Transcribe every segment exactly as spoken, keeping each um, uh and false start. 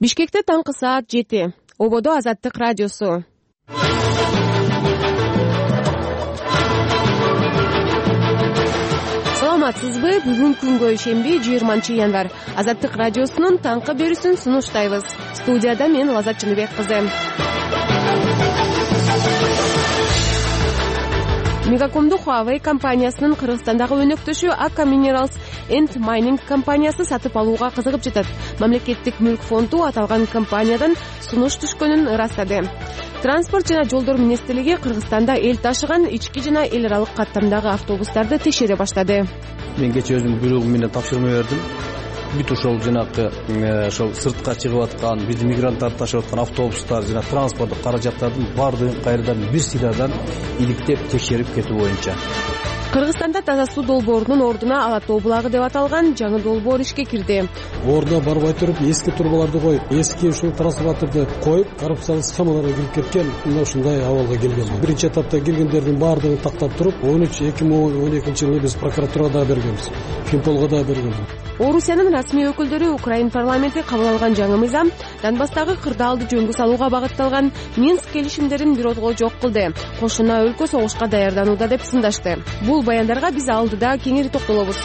Бишкекте таңкы саат жети. Ободо Азаттык радиосу. Саламатсызбы? Бүгүн күнгө шемби жыйырманчы январь. Азаттык радиосунун таңкы берүүсүн сунуштайбыз. Студияда мен Лазат Чыныбек кызы. Мегакомду Huawei компаниясынын Кыргызстандагы өнөктөшү Akka Minerals and Mining компаниясы сатып алууга кызыгып жатат. Мамлекеттик мүлк фонду аталган компаниядан сунуш түшкөнүн ырастады. Транспорт жана жолдор министрлиги Кыргызстанда эл ташыган ички жана эл аралык каттамдагы автобустарды текшере баштады. Мен кечээ өзүм бирок менен тапшырма бердим. Бүт ошол жанагы ошол сыртка чыгып аткан, биздин мигранттарды ташып аткан автобустар жана транспорттук каражаттардын баардыгын кайрадан бир сыйрадан иликтеп текшерип кетүү боюнча. Кыргызстанда таза суу долбоорунун ордуна Ала тоо булагы деп аталган жаңы долбоор ишке кирди. Ордуна барбай туруп, эски турбаларды коюп, эски ушул трансформаторду коюп, коррупциялык схемаларга кирип кеткен, мына ушундай абалга келген. Биринчи этапта келгендердин баардыгын тактап туруп, он үч эки миң он экинчи жылы биз прокуратурага бергенбиз, Финполго да бергенбиз. Орусиянын расмий өкүлдөрү Украин парламенти кабыл алган жаңы мыйзам Донбасстагы кырдаалды жөнгө салууга багытталган Минск келишимдерин биротго жок кылды. Кошуна өлкө согушка даярданууда деп сындашты. Бул баяндарга биз алдыда кеңири токтолобуз.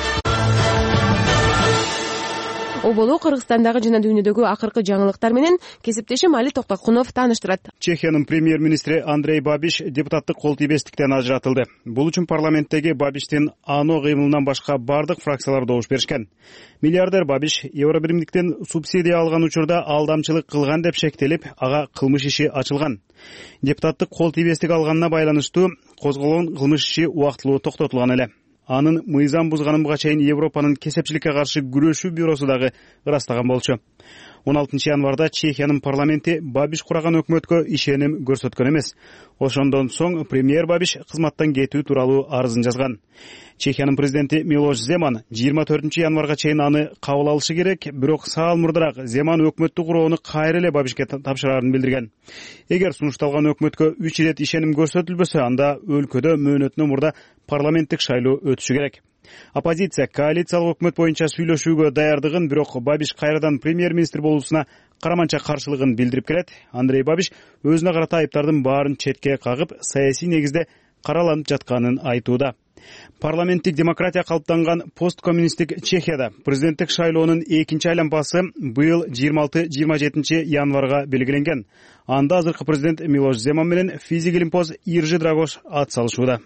Оболо Кыргызстандагы жана дүйнөдөгү акыркы жаңылыктар менен кесиптешим Али Токтокунов тааныштырат. Чехиянын премьер-министри Андрей Бабиш депутаттык кол тийбестиктен ажыратылды. Бул үчүн парламенттеги Бабиштин ано кыймылынан башка бардык фракциялар добуш беришкен. Миллиардер Бабиш Евробиримдиктен субсидия алган учурда алдамчылык кылган деп шектелип, ага кылмыш иши ачылган. Депутаттык кол тийбестик алганына байланыштуу козголгон кылмыш иши убактылуу токтотулган эле. Анын мыйзам бузганын буга чейин Европанын кесепчиликке каршы күрөшүү бюросу дагы ырастаган болчу. он алтынчы январда Чехиянын парламенти Бабиш кураган өкмөткө ишеним көрсөткөн эмес. Ошондон соң премьер Бабиш кызматтан кетүү тууралуу арызын жазган. Чехиянын президенти Милош Земан жыйырма төртүнчү январга чейин аны кабыл алышы керек, бирок саал мурдараак Земан өкмөттү курууну кайра эле Бабишке тапшырарын билдирген. Эгер сунушталган өкмөткө үч ирет ишеним көрсөтүлбөсө, анда өлкөдө мөөнөтүнөн мурда парламенттик шайлоо өтүшү керек. Оппозиция коалициялык өкмөт боюнча сүйлөшүүгө даярдыгын, бирок Бабиш кайрадан премьер-министр болуусуна караманча каршылыгын билдирип келет. Андрей Бабиш өзүнө карата айыптардын баарын четке кагып, саясий негизде караланып жатканын айтууда. Парламенттик демократия калыптанган посткоммунисттик Чехияда президенттик шайлоонун экинчи айланпасы быйыл жыйырма алты жыйырма жетинчи январга белгиленген. Анда азыркы президент Милош Земан менен Физигилимпоз Иржи Драгош ат салышууда.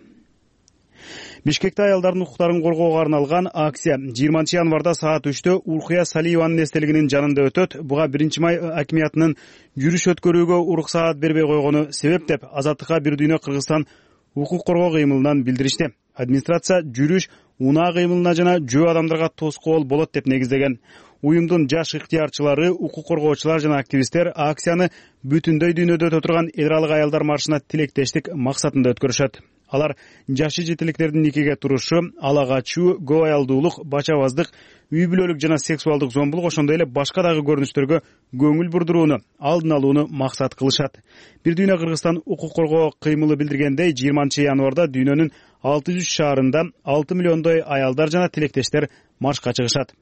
Бишкекте аялдардын укуктарын коргоого арналган акция жыйырманчы январда саат үчтө Уркуя Салиеванын эстелигинин жанында өтөт. Буга биринчи май акимиятынын жүрүш өткөрүүгө уруксаат бербей койгону себеп деп Азаттыкка бир дүйнө Кыргызстан укук коргоо кыймылынан билдиришти. Администрация жүрүш унаа кыймылына жана жөө адамдарга тоскоол болот деп негиздеген. Уюмдун жаш ыктыярчылары, укук коргоочулар жана активисттер акцияны бүтүндөй дүйнөдө өтө турган эл аралык аялдар маршына тилектештик максатында өткөрүшөт. Алар жашы жетиликтердин никеге турушу, ала качуу, көп аялдуулук, бачабаздык, үй бүлөлүк жана сексуалдык зомбулук, ошондой эле башка дагы көрүнүштөргө көңүл бурдурууну, алдын алууну максат кылышат. Бир дүйнө Кыргызстан укук коргоо кыймылы билдиргендей, жыйырманчы январда дүйнөнүн алты жүз шаарында алты миллиондой аялдар жана тилектештер маршка чыгышат.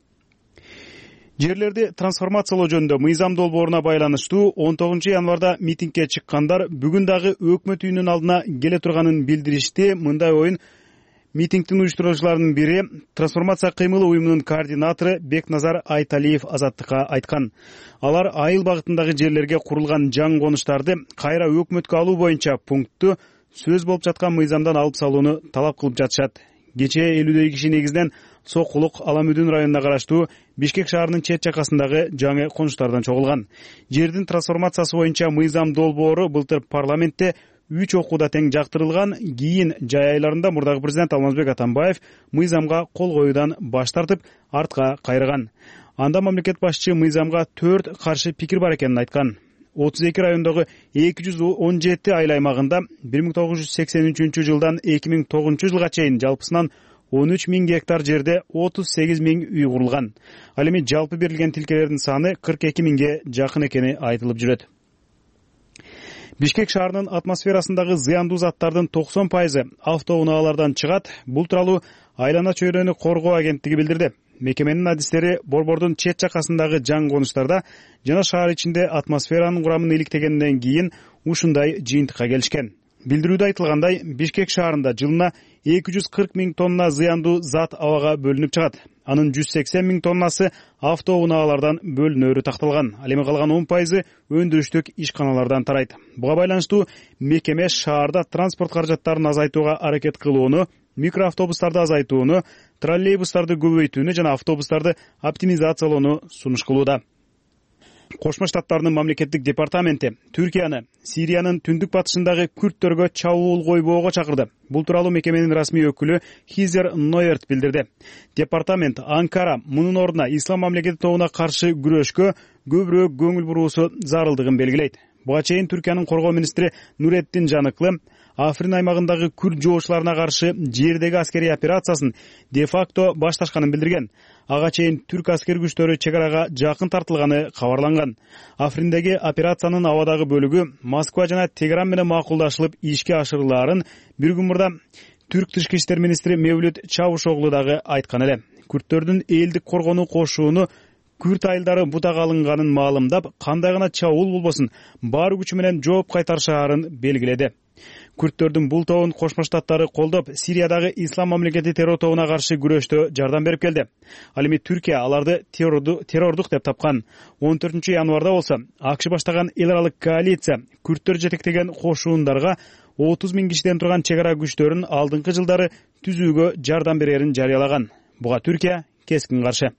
Жерлерди трансформациялоо жөнүндө мыйзам долбооруна байланыштуу он тогузунчу январда митингге чыккандар бүгүн дагы өкмөт үйүнүн алдына келе турганын билдиришти. Мындай оюн митингдин уюштуруучуларынын бири, трансформация кыймылы уюмунун координатору Бекназар Айталиев Азаттыкка айткан. Алар айыл багытындагы жерлерге курулган жаңы конуштарды кайра өкмөткө алуу боюнча пунктту сөз болуп жаткан мыйзамдан алып салууну талап кылып жатышат. Кечээ элүүдөй киши негизден Сокулук Аламүдүн районуна караштуу Бишкек шаарынын чет жакасындагы жаңы конуштардан чогулган. Жердин трансформациясы боюнча мыйзам долбоору былтыр парламентте үч окууда тең жактырылган. Кийин жай айларында мурдагы президент Алмазбек Атамбаев мыйзамга кол коюудан баш тартып, артка кайрыган. Анда мамлекет башчы мыйзамга төрт каршы пикир бар экенин айткан. отуз эки райондогу эки жүз он жети айыл аймагында бир миң тогуз жүз сексен үчүнчү жылдан эки миң тогузунчу жылга чейин жалпысынан он үч миң гектар жерде отуз сегиз миң үй курулган. Ал эми жалпы берилген тилкелердин саны кырк эки миңге жакын экени айтылып жүрөт. Бишкек шаарынын атмосферасындагы зыяндуу заттардын токсон пайызы автоунаалардан чыгат. Бул тууралуу Айлана чөйрөнү коргоо агенттиги билдирди. мекеменин адистери борбордун чет жакасындагы жаңы конуштарда жана шаар ичинде атмосферанын курамын иликтегенден кийин ушундай жыйынтыкка келишкен. Билдирүүдө айтылгандай, Бишкек шаарында жылына эки жүз кырк миң тонна зыяндуу зат абага бөлүнүп чыгат. Анын жүз сексен миң тоннасы автоунаалардан бөлүнөрү такталган. Ал эми калган он пайызы өндүрүштүк ишканалардан тарайт. Буга байланыштуу мекеме шаарда транспорт каражаттарын азайтууга аракет кылууну, микроавтобустарды азайтууну, троллейбустарды көбөйтүүнү жана автобустарды оптимизациялоону сунуш кылууда. Кошмо Штаттардын мамлекеттик департаменти Түркияны Сириянын түндүк батышындагы күрттөргө чабуул койбоого чакырды. Бул тууралуу мекеменин расмий өкүлү Хизер Нойерт билдирди. Департамент Анкара мунун ордуна ислам мамлекети тобуна каршы күрөшкө көбүрөөк көңүл буруусу зарылдыгын белгилейт. Буга чейин Түркиянын коргоо министри Нуретдин Жаныклы Африн аймагындагы күрд жоочуларына каршы жердеги аскерий операциясын де-факто башташканын билдирген. Ага чейин түрк аскер күчтөрү чек арага жакын тартылганы кабарланган. Африндеги операциянын абадагы бөлүгү Москва жана Тегеран менен макулдашылып ишке ашырылаарын бир күн мурда түрк тышкы иштер министри Мевлют Чавушоглу дагы айткан эле. Күрттөрдүн элдик коргонуу кошууну күрт айылдары бутага алынганын маалымдап, кандай гана чабуул болбосун бар күчү менен жооп кайтарышаарын белгиледи. Күрттөрдүн бул тобун Кошмо Штаттары колдоп, Сириядагы ислам мамлекети террор тобуна каршы күрөштө жардам берип келди. Ал эми Түркия аларды террордук деп тапкан. он төртүнчү январда болсо АКШ баштаган эл аралык коалиция күрттөр жетектеген кошуундарга отуз миң кишиден турган чек ара күчтөрүн алдыңкы жылдары түзүүгө жардам берерин жарыялаган. Буга Түркия кескин каршы.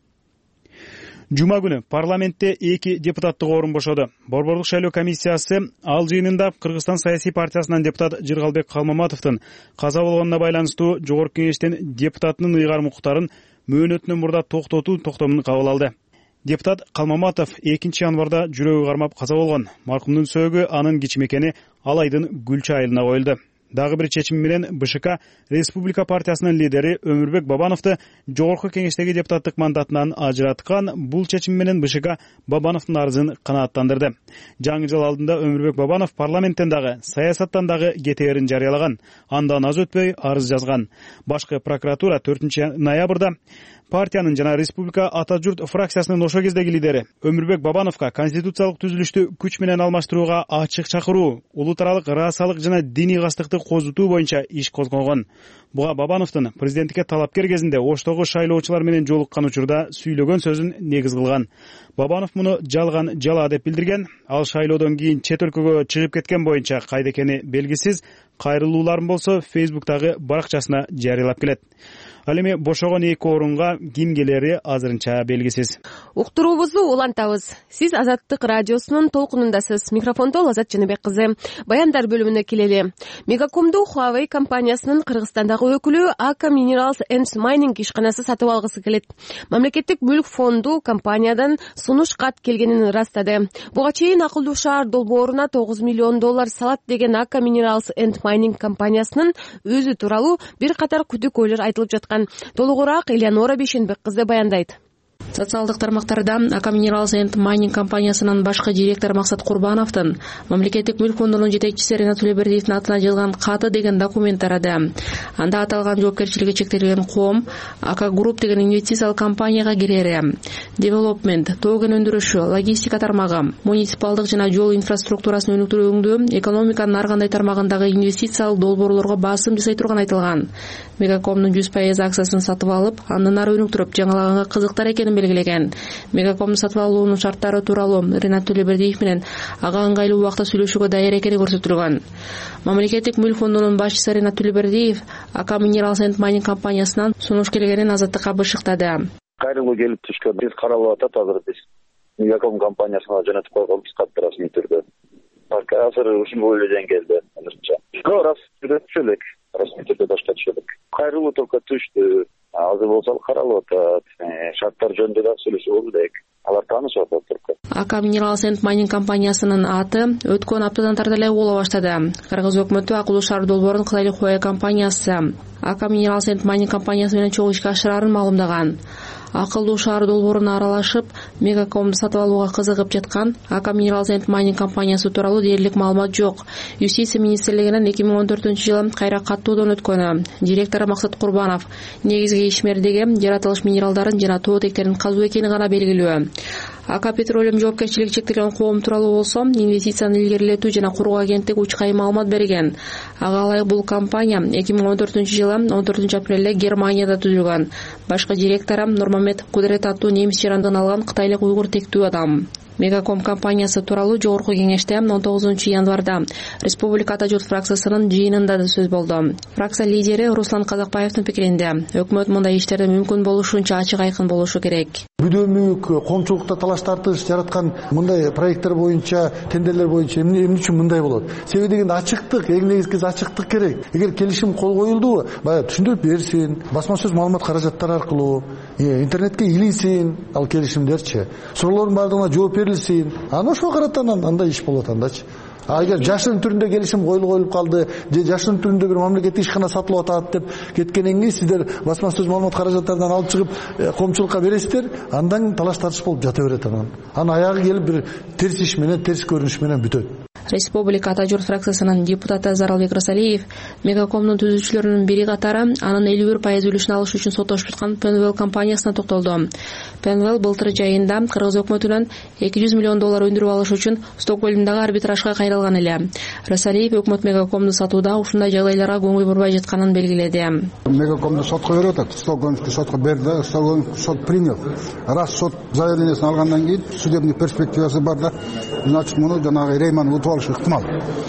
Жума күнү парламентте эки депутаттык орун бошоду. Борборлук шайлоо комиссиясы ал жыйынында Кыргызстан саясий партиясынан депутат Жыргалбек Калмаматовдун каза болгонуна байланыштуу жогорку кеңештин депутатынын ыйгарым укуктарын мөөнөтүнөн мурда токтотуу токтомун кабыл алды. Депутат Калмаматов экинчи январда жүрөгү кармап каза болгон. Маркумдун сөөгү анын кичимекени ал айдын Гүлча айылына коюлду. Дагы бир чечим менен БШК Республика партиясынын лидери Өмүрбек Бабановду жогорку кеңештеги депутаттык мандатынан ажыраткан. Бул чечим менен БШК Бабановдун арызын канааттандырды. Жаңы жыл алдында Өмүрбек Бабанов парламенттен дагы, саясаттан дагы кетээрин жарыялаган. Андан аз өтпөй арыз жазган. Башкы прокуратура төртүнчү ноябрда партиянын жана Республика Ата журт фракциясынын ошо кездеги лидери Өмүрбек Бабановго конституциялык түзүлүштү күч менен алмаштырууга ачык чакыруу, улут аралык расалык жана диний кастыкты козутуу боюнча иш козгогон. Буга Бабановдун президенттикке талапкер кезинде Оштогу шайлоочулар менен жолуккан учурда сүйлөгөн сөзүн негиз кылган. Бабанов муну жалган жала деп билдирген. Ал шайлоодон кийин чет өлкөгө чыгып кеткен боюнча кайда экени белгисиз. Кайрылууларын болсо Фейсбуктагы баракчасына жарыялап келет. Ал эми бошогон эки орунга ким келери азырынча белгисиз. Уктуруубузду улантабыз. Сиз Азаттык радиосунун толкунундасыз. Микрофондо Азат Жаныбек кызы. Баяндар бөлүмүнө келели. Мегакомду Huawei компаниясынын Кыргызстандагы өкүлү Akka Minerals and Mining ишканасы сатып алгысы келет. Мамлекеттик мүлк фонду компаниядан сунуш кат келгенин ырастады. Буга чейин акылдуу шаар долбооруна тогуз миллион доллар салат деген Akka Minerals and Mining компаниясынын өзү тууралуу бир катар күдүкөөлөр айтылып жаткан. Толугураак Элеонора Бейшенбек кызы баяндайт. Социалдык тармактарда Akka Minerals and Mining компаниясынын башкы директору Максат Курбановдун мамлекеттик мүлк фондунун жетекчиси Ринат Төлөбердиевдин атына жазган каты деген документ тарады. Анда аталган жоопкерчилиги чектелген коом Akka Group деген инвестициялык компанияга кирери, development, тоген өндүрүшү, логистика тармагы, муниципалдык жана жол инфраструктурасын өнүктүрүүгө, экономиканын ар кандай тармагындагы инвестициялык долбоорлорго басым жасай турган айтылган. Мегакомдун жүз пайыз акциясын сатып алып, андан ары өнүктүрүп, жаңылаганга кызыктар экенин белгилеген. Мегакомдун сатып алуунун шарттары тууралуу Ринат Төлөбердиев менен ага ыңгайлуу убакта сүйлөшүүгө даяр экени көрсөтүлгөн. Мамлекеттик мүлк фондунун башчысы Ринат Төлөбердиев Akka Minerals and Mining компаниясынан сунуш келгенин Азаттыкка бышыктады. Кайрылуу келип түшкөн. Биз каралып атат азыр биз. Мегаком компаниясына жөнөтүп койгонбуз катты расмий түрдө. Азыр ушул бойлуу келди азырча. Рас түшөлүк. Расмий түрдө башка түшөлүк. Кайрылуу только түштү. Азыр болсо каралып атат. Шарттар жөнүндө да сүйлөшүү болду дейк. Алар таанышып атат турку. Akka Minerals and Mining компаниясынын аты өткөн аптадан тарта эле боло баштады. Кыргыз өкмөтү акылуу шаар долбоорун Кытайдын Huawei компаниясы Akka Minerals and Mining компаниясы менен чогуу ишке ашырарын маалымдаган. акылдуу шаар долбооруна аралашып Мегакомду сатып алууга кызыгып жаткан Ака Minerals and Mining компаниясы тууралуу дээрлик маалымат жок. Юстиция министрлигинен эки миң он төртүнчү жылы кайра каттуудан өткөнү. Директор Максат Курбанов негизги ишмердиги жаратылыш минералдарын жана тоо тектерин казуу экени гана белгилүү. Ака Петролиум жоопкерчилиги чектелген коом тууралуу болсо инвестицияны илгерилетүү жана куруу агенттиги учкай маалымат берген. Ага ылайык бул компания эки миң он төртүнчү жылы он төртүнчү апрелде Германияда түзүлгөн. Башкы директору Нурмамед Кудрет аттуу немис жарандыгын алган кытайлык уйгур тектүү адам. Мегаком компаниясы тууралуу жогорку кеңеште он тогузунчу январда Республика Ата журт фракциясынын жыйынында да сөз болду. Фракция лидери Руслан Казакбаевдин пикиринде өкмөт мындай иштерде мүмкүн болушунча ачык айкын болушу керек. Бүдөөмүк коомчулукта талаш тартыш жараткан мындай проекттер боюнча, тендерлер боюнча эмне үчүн мындай болот? Себеби дегенде ачыктык, эң негизгиси ачыктык керек. Эгер келишим кол коюлдубу, баягы түшүндүрүп берсин, басма сөз маалымат каражаттары аркылуу, интернетке илинсин ал келишимдерчи. Суроолордун баардыгына жооп берилсин. Аны ошого карата андай иш болот андачы. А эгер жашын түрүндө келишим коюлуп коюлуп калды, же жашын түрүндө бир мамлекеттик ишкана сатылып атат деп кеткенден кийин сиздер басма сөз маалымат каражаттарынан алып чыгып коомчулукка бересиздер, андан талаш тартыш болуп жата берет анан. Анын аягы келип бир терс иш менен, терс көрүнүш менен бүтөт. Республика Ата журт фракциясынын депутаты Заралбек Расалиев Мегакомдун түзүүчүлөрүнүн бири катары анын элүү бир пайыз үлүшүн алыш үчүн соттошуп жаткан Penwell компаниясына токтолду. Penwell былтыр жайында Кыргыз өкмөтүнөн эки жүз миллион доллар өндүрүп алыш үчүн Стокгольмдагы арбитражга кайрылган эле. Расалиев өкмөт Мегакомду сатууда ушундай жагдайларга көңүл бурбай жатканын белгиледи. Мегакомду сотко берип атат. Стокгольмский сотко берди, Стокгольмский сот принял. Раз сот заявлениесин алгандан кийин судебный перспективасы бар да, значит, муну жанагы Рейман утуп алышы ыктымал.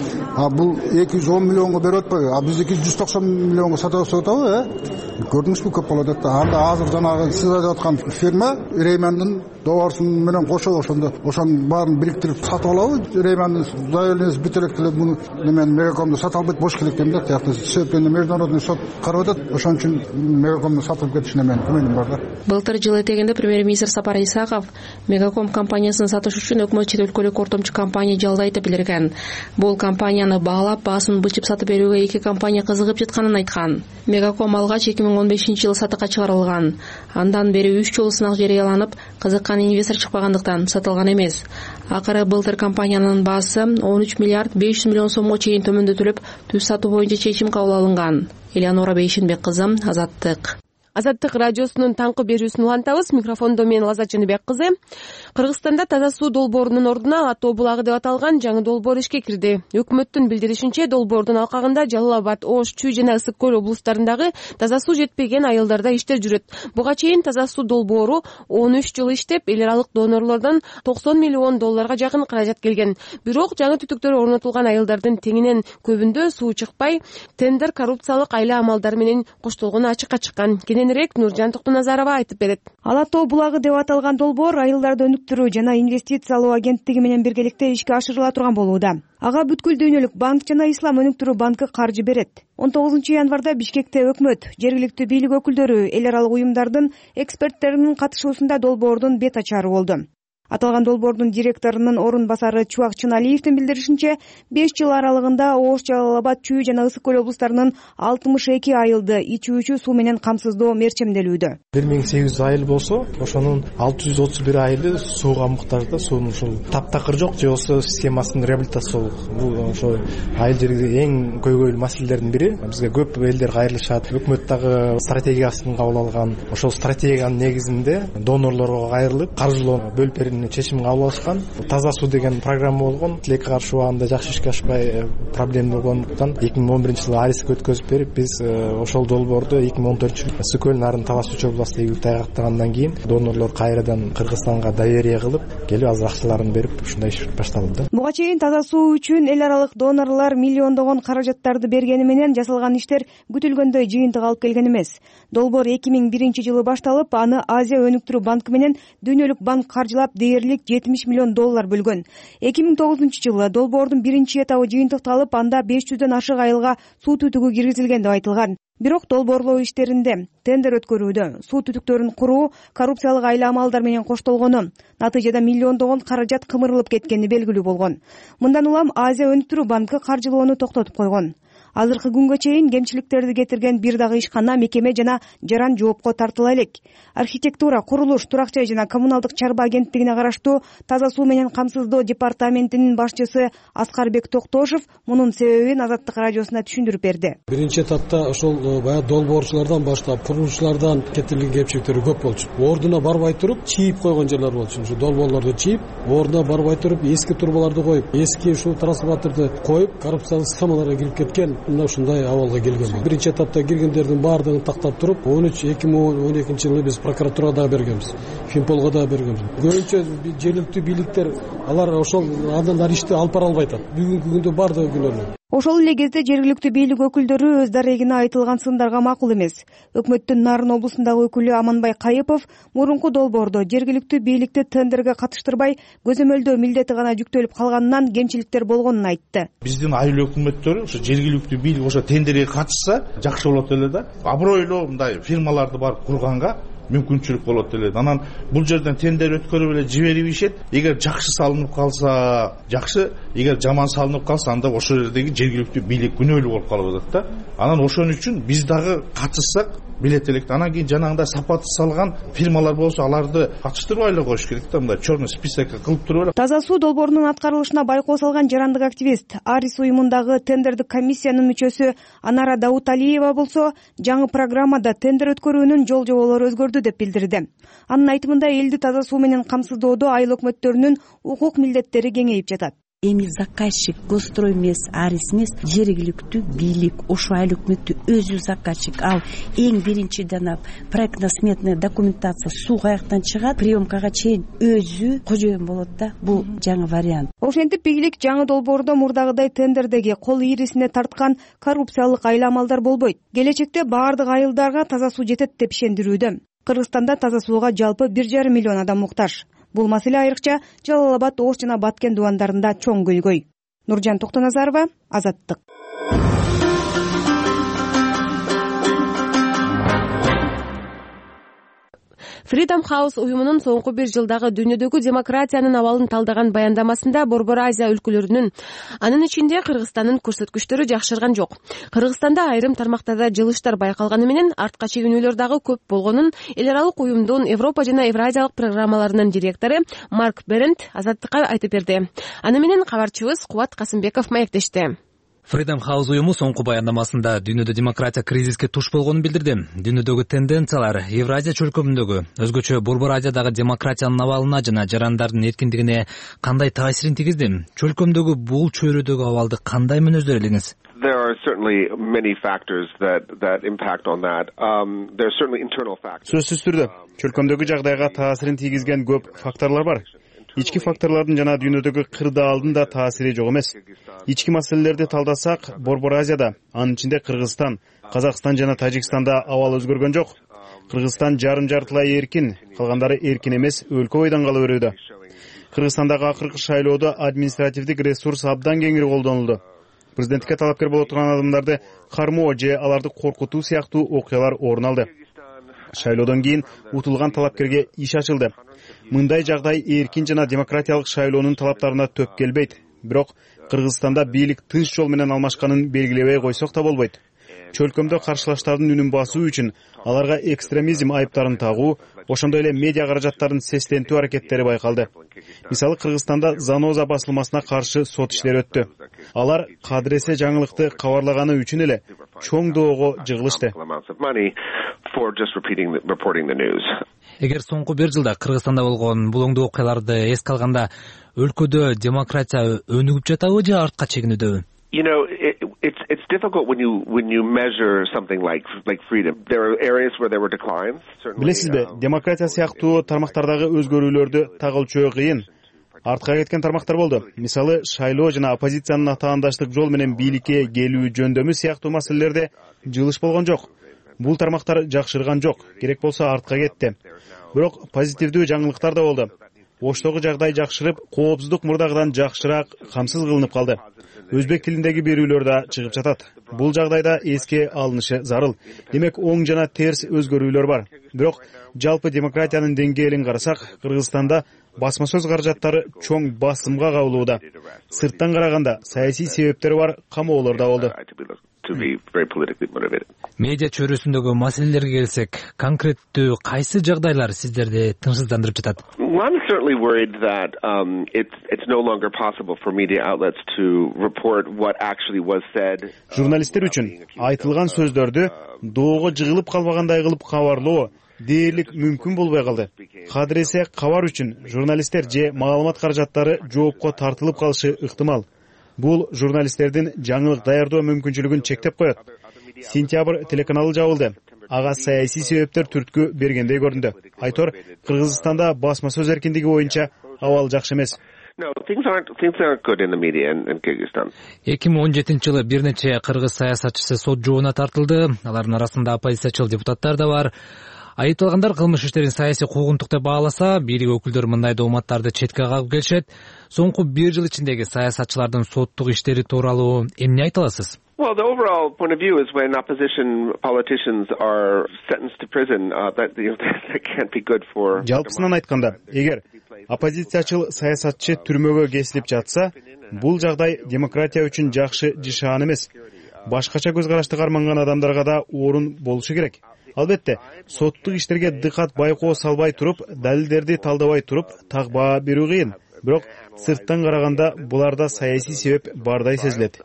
А бул эки жүз он миллионго берип атпайбы? А биз эки жүз токсон миллионго сатып атабы, э? Көрдүңүзбү, көп болот да. Анда азыр жанагы сиз айтып аткан фирма Реймандын доорусун менен кошо ошондо ошонун баарын бириктирип сатып алабы? Реймандын заявлениясы бүтө элек деле муну немен Мегакомду сатып албайт, бош келектем да. Тияктан сөйткөндө международный сот карап атат. Ошон үчүн Мегакомду сатып кетишине менин күмөнүм бар да. Былтыр жыл этегинде премьер-министр Сапар Исаков Мегаком компаниясын сатыш үчүн өкмөт чет өлкөлүк ортомчу компания жалдайт деп билдирген. Бул компанияны баалап, баасын бычып сатып берүүгө эки компания кызыгып жатканын айткан. Мегаком алгач эки миң он бешинчи жылы сатыкка чыгарылган. Андан бери үч жолу сынак жарыяланып, кызыккан инвестор чыкпагандыктан сатылган эмес. Акыры былтыр компаниянын баасы он үч миллиард беш жүз миллион сомго чейин төмөндөтүлүп, түз сатуу боюнча чечим кабыл алынган. Элеонора Бейшенбек кызы, Азаттык. Азаттык радиосунун таңкы берүүсүн улантабыз. Микрофондо мен Лаззат Жаныбек кызы. Кыргызстанда таза суу долбоорунун ордуна Ала тоо булагы деп аталган жаңы долбоор ишке кирди. Өкмөттүн билдиришинче, долбоордун алкагында Жалал Абад, Ош, Чүй жана Ысык көл облустарындагы таза суу жетпеген айылдарда иштер жүрөт. Буга чейин таза суу долбоору он үч жыл иштеп, эл аралык донорлордон токсон миллион долларга жакын каражат келген. Бирок жаңы түтүктөр орнотулган айылдардын теңинен көбүндө суу чыкпай, тендер коррупциялык айла амалдар менен коштолгону ачыкка чыккан. Кененирээк Нуржан Токтуназарова айтып берет. Ала тоо булагы деп аталган долбоор айылдарды өнүктүрүү жана инвестициялоо агенттиги менен биргеликте ишке ашырыла турган болууда. Ага бүткүл дүйнөлүк банк жана Ислам өнүктүрүү банкы каржы берет. он тогузунчу январда Бишкекте өкмөт, жергиликтүү бийлик өкүлдөрү, эл аралык уюмдардын эксперттеринин катышуусунда долбоордун бет ачары болду. Аталган долбоордун директорунун орун басары Чубак Чыналиевдин билдиришинче, беш жыл аралыгында Ош, Жалал Абад, Чүй жана Ысык көл облустарынын алтымыш эки айылды ичүүчү суу менен камсыздоо мерчемделүүдө. бир миң сегиз жүз айыл болсо, ошонун алты жүз отуз бир айылы сууга муктаж да, суунун ушул таптакыр жок же болбосо системасынын реабилитациялык. Бул ошо айыл жердеги эң көйгөйлүү маселелердин бири. Бизге көп элдер кайрылышат. Өкмөт дагы стратегиясын кабыл алган. Ошол стратегиянын негизинде донорлорго кайрылып, каржылоо бөлүп берүүнү чечим кабыл алышкан. Таза суу деген программа болгон. Тилекке каршы убагында жакшы ишке ашпай проблема болгондуктан эки миң он биринчи жылы арестке өткөзүп берип, биз ошол долбоорду эки миң он төртүнчү жылы Сыкөл нарын Талас үч областында ийгиликтүү айгактагандан кийин донорлор кайрадан Кыргызстанга доверие кылып, келип азыр акчаларын берип, ушундай иш башталды. Буга чейин таза суу үчүн эл аралык донорлор миллиондогон каражаттарды бергени менен жасалган иштер күтүлгөндөй жыйынтык алып келген эмес. Долбоор эки миң биринчи жылы башталып, аны Азия өнүктүрүү банкы менен Дүйнөлүк банк каржылап, дээрлик жетимиш миллион доллар бөлгөн. эки миң тогузунчу жылы долбоордун биринчи этабы жыйынтыкталып, анда беш жүздөн ашык айылга суу түтүгү киргизилген деп айтылган. Бирок долбоорлоо иштеринде тендер өткөрүүдө суу түтүктөрүн куруу коррупциялык айла амалдар менен коштолгону, натыйжада миллиондогон каражат кымырылып кеткени белгилүү болгон. Мындан улам Азия өнүктүрүү банкы каржылоону токтотуп койгон. Азыркы күнгө чейин кемчиликтерди кетирген бир дагы ишкана, мекеме жана жаран жоопко тартыла элек. Архитектура, курулуш, турак жай жана коммуналдык чарба агенттигине караштуу Таза суу менен камсыздоо департаментинин башчысы Аскарбек Токтошев мунун себебин Азаттык радиосуна түшүндүрүп берди. Биринчи этапта ошол баягы долбоорчулардан баштап курулушчулардан кетирилген кемчиликтер көп болчу. Ордуна барбай туруп чийип койгон жерлер болчу. Ушу долбоорлорду чийип, ордуна барбай туруп эски трубаларды коюп, эски ушул трансформаторду коюп, коррупциялык схемаларга кирип кеткен, мына ушундай абалга келген. Биринчи этапта киргендердин баардыгын тактап туруп, он үч эки миң он экинчи жылы биз прокуратурага да бергенбиз, Финполго да бергенбиз. Көбүнчө жергиликтүү бийликтер алар ошол андан ишти алып бара албай атат. Бүгүнкү күндө баардыгы күнөөлүү. Ошол эле кезде жергиликтүү бийлик өкүлдөрү өз дарегине айтылган сындарга макул эмес. Өкмөттүн Нарын облусундагы өкүлү Аманбай Кайыпов мурунку долбоордо жергиликтүү бийликти тендерге катыштырбай көзөмөлдөө милдети гана жүктөлүп калганынан кемчиликтер болгонун айтты. Биздин айыл өкмөттөрү ошо жергиликтүү бийлик ошо тендерге катышса жакшы болот эле да. Абройлуу мындай фирмаларды барып курганга мүмкүнчүлүк болот эле. Анан бул жерден тендер өткөрүп эле жиберип ишет. Эгер жакшы салынып калса жакшы, эгер жаман салынып калса анда ошол жердеги жергиликтүү бийлик күнөөлүү болуп калып атат да. Анан ошон үчүн биз дагы катышсак билет элек. Анан кийин жанагындай сапатсыз салган фирмалар болсо аларды катыштырбай эле коюш керек да, мындай черный списокко кылып туруп эле. Таза суу долбоорунун аткарылышына байкоо салган жарандык активист, Арис уюмундагы тендердик комиссиянын мүчөсү Анара Дауталиева болсо жаңы программада тендер өткөрүүнүн жол жоболору өзгөрдү деп билдирди. Анын айтымында элди таза суу менен камсыздоодо айыл өкмөттөрүнүн укук милдеттери кеңейип жатат. Эми заказчик Госстрой эмес, Арис эмес, жергиликтүү бийлик, ошо айыл өкмөттү өзү заказчик. Ал эң биринчи жана проектно-сметная документация суу каяктан чыгат, приемкага чейин өзү кожоюн болот да. Бул жаңы вариант. Ошентип бийлик жаңы долбоордо мурдагыдай тендердеги кол ийрисине тарткан коррупциялык айламалдар болбойт. Келечекте баардык айылдарга таза суу жетет деп ишендирүүдө. Кыргызстанда таза сууга жалпы бир жарым миллион адам муктаж. Бул маселе айрыкча Жалал Абад, Ош жана Баткен дубандарында чоң көйгөй. Нуржан Токтоназарова, Азаттык. Freedom House уюмунун соңку бир жылдагы дүйнөдөгү демократиянын абалын талдаган баяндамасында Борбор Азия өлкөлөрүнүн, анын ичинде Кыргызстандын көрсөткүчтөрү жакшырган жок. Кыргызстанда айрым тармактарда жылыштар байкалганы менен артка чегинүүлөр дагы көп болгонун эл аралык уюмдун Европа жана Евразиялык программаларынын директору Марк Берент Азаттыкка айтып берди. Аны менен кабарчыбыз Кубат Касымбеков маектешти. Freedom House уюму соңку баяндамасында дүйнөдө демократия кризиске туш болгонун билдирди. Дүйнөдөгү тенденциялар Евразия чөлкөмүндөгү, өзгөчө Борбор Азиядагы демократиянын абалына жана жарандардын эркиндигине кандай таасирин тийгизди? Чөлкөмдөгү бул чөйрөдөгү абалды кандай мүнөздөр элеңиз? There are certainly many factors that that impact on that. Um there are certainly internal factors. Сөзсүз түрдө чөлкөмдөгү жагдайга таасирин тийгизген көп факторлор бар. Ички факторлордун жана дүйнөдөгү кырдаалдын да таасири жок эмес. Ички маселелерди талдасак, Борбор Азияда, анын ичинде Кыргызстан, Казакстан жана Тажикстанда абал өзгөргөн жок. Кыргызстан жарым-жартылай эркин, калгандары эркин эмес, өлкө бойдон кала берүүдө. Кыргызстандагы акыркы шайлоодо административдик ресурс абдан кеңири колдонулду. Президенттикке талапкер боло турган адамдарды кармоо же аларды коркутуу сыяктуу окуялар орун алды. Шайлоодон кийин утулган талапкерге иш ачылды. Мындай жагдай эркин жана демократиялык шайлоонун талаптарына төп келбейт. Бирок Кыргызстанда бийлик тынч жол менен алмашканын белгилебей койсок да болбойт. Чөлкөмдө каршылаштардын үнүн басуу үчүн аларга экстремизм айыптарын тагуу, ошондой эле медиа каражаттарын сестентүү аракеттери байкалды. Мисалы, Кыргызстанда Заноза басылмасына каршы сот иштери өттү. Алар кадыресе жаңылыкты кабарлаганы үчүн эле чоң доого жыгылышты. Эгер соңку бир жылда Кыргызстанда болгон бул оңдоо окуяларды эске алганда, өлкөдө демократия өнүгүп жатабы же артка чегинүүдөбү? You know, it, it's it's difficult when you when you measure something like like freedom. There are areas where there were declines. Билесизби, демократия сыяктуу тармактардагы өзгөрүүлөрдү тагылчоо кыйын. Артка кеткен тармактар болду. Мисалы, шайлоо жана оппозициянын атаандаштык жол менен бийликке келүү жөндөмү сыяктуу маселелерде жылыш болгон жок. Бул тармактар жакшырган жок, керек болсо артка кетти. Бирок позитивдүү жаңылыктар да болду. Оштогу жагдай жакшырып, коопсуздук мурдагыдан жакшыраак, камсыз кылынып калды. Өзбек тилиндеги берүүлөр да чыгып жатат. Бул жагдайда эске алынышы зарыл. Демек, оң жана терс өзгөрүүлөр бар. Бирок жалпы демократиянын деңгээлин карасак, Кыргызстанда басма сөз каражаттары чоң басымга кабылууда. Сырттан караганда саясий себептери бар камоолор да болду. to be very politically motivated. Медиа чөйрөсүндөгү маселелерге келсек, конкреттүү кайсы жагдайлар сиздерди тынчсыздандырып жатат? I'm certainly worried that um, it's it's no longer possible for media outlets to report what actually was said. Журналисттер үчүн айтылган сөздөрдү доого жыгылып калбагандай кылып кабарлоо дээрлик мүмкүн болбой калды. Кадыр эсе кабар үчүн журналисттер же маалымат каражаттары жоопко тартылып калышы ыктымал. Бул журналисттердин жаңылык даярдоо мүмкүнчүлүгүн чектеп коет. Сентябрь телеканалы жабылды. Ага саясий себептер түрткү бергендей көрүндү. Айтор, Кыргызстанда басма сөз эркиндиги боюнча абал жакшы эмес. No, things aren't things aren't good in the media in, in Kyrgyzstan. эки миң он жетинчи жылы бир нече кыргыз саясатчысы сот жообуна тартылды. Алардын арасында оппозициячыл депутаттар да бар. Айыпталгандар кылмыш иштерин саясий куугунтук деп бааласа, бийлик өкүлдөрү мындай дооматтарды четке кагып келишет. Соңку бир жыл ичиндеги саясатчылардын соттук иштери тууралуу эмне айта аласыз? Well, the overall point of view is when opposition politicians are sentenced to prison, uh, that, you know, that can't be good for... Жалпысынан айтканда, эгер оппозициячыл саясатчы түрмөгө кесилип жатса, бул жагдай демократия үчүн жакшы жишаан эмес. Башкача көз карашты карманган адамдарга да орун болушу керек. Албетте, соттук иштерге дыкат байкоо салбай туруп, далилдерди талдабай туруп, так баа берүү кыйын. Бирок сырттан караганда буларда саясий себеп бардай сезилет.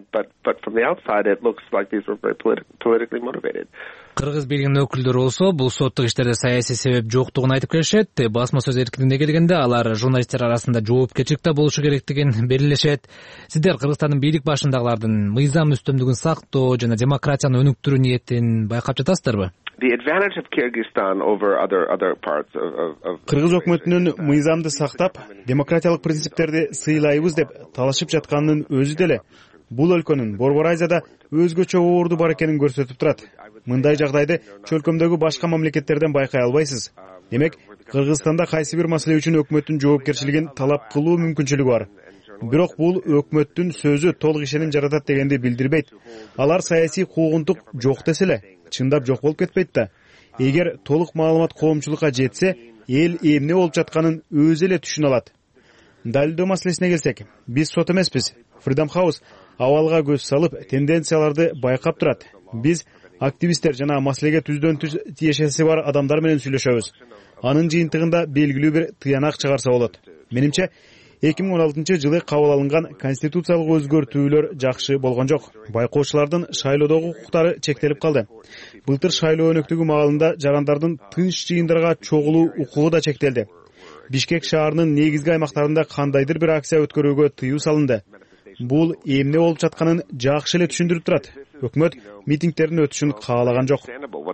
Кыргыз бийлигинин өкүлдөрү болсо, бул соттук иштерде саясий себеп жоктугун айтып келишет. Басма сөз эркиндигине келгенде алар журналисттер арасында жоопкерчиликте болушу керектигин белгилешет. Сиздер Кыргызстандын бийлик башындагылардын мыйзам үстөмдүгүн сактоо жана демократияны өнүктүрүү ниетин байкап жатасыздарбы? The advantage of Kyrgyzstan over other other parts of of, of Кыргыз өкмөтүнүн мыйзамды сактап, демократиялык принциптерди сыйлайбыз деп талашып жатканынын өзү деле бул өлкөнүн Борбор Азияда өзгөчө орду бар экенин көрсөтүп турат. Мындай жагдайды чөлкөмдөгү башка мамлекеттерден байкай албайсыз. Демек, Кыргызстанда кайсы бир маселе үчүн өкмөттүн жоопкерчилигин талап кылуу мүмкүнчүлүгү бар. Бирок бул өкмөттүн сөзү толук ишеним жаратат дегенди билдирбейт. Алар саясий куугунтук жок деселе, чындап жок болуп кетпейт да. Эгер толук маалымат коомчулукка жетсе, эл эмне болуп жатканын өзү эле түшүнө алат. Далилдөө маселесине келсек, биз сот эмеспиз. Freedom House абалга көз салып, тенденцияларды байкап турат. Биз активисттер жана маселеге түздөн түз тиешеси бар адамдар менен сүйлөшөбүз. Анын жыйынтыгында белгилүү бир тыянак чыгарса болот. Менимче, эки миң он алтынчы жылы кабыл алынган конституциялык өзгөртүүлөр жакшы болгон жок. Байкоочулардын шайлоодогу укуктары чектелип калды. Былтыр шайлоо өнөктүгү маалында жарандардын тынч жыйындарга чогулуу укугу да чектелди. Бишкек шаарынын негизги аймактарында кандайдыр бир акция өткөрүүгө тыюу салынды. Бул эмне болуп жатканын жакшы эле түшүндүрүп турат. Өкмөт митингдердин өтүшүн каалаган жок.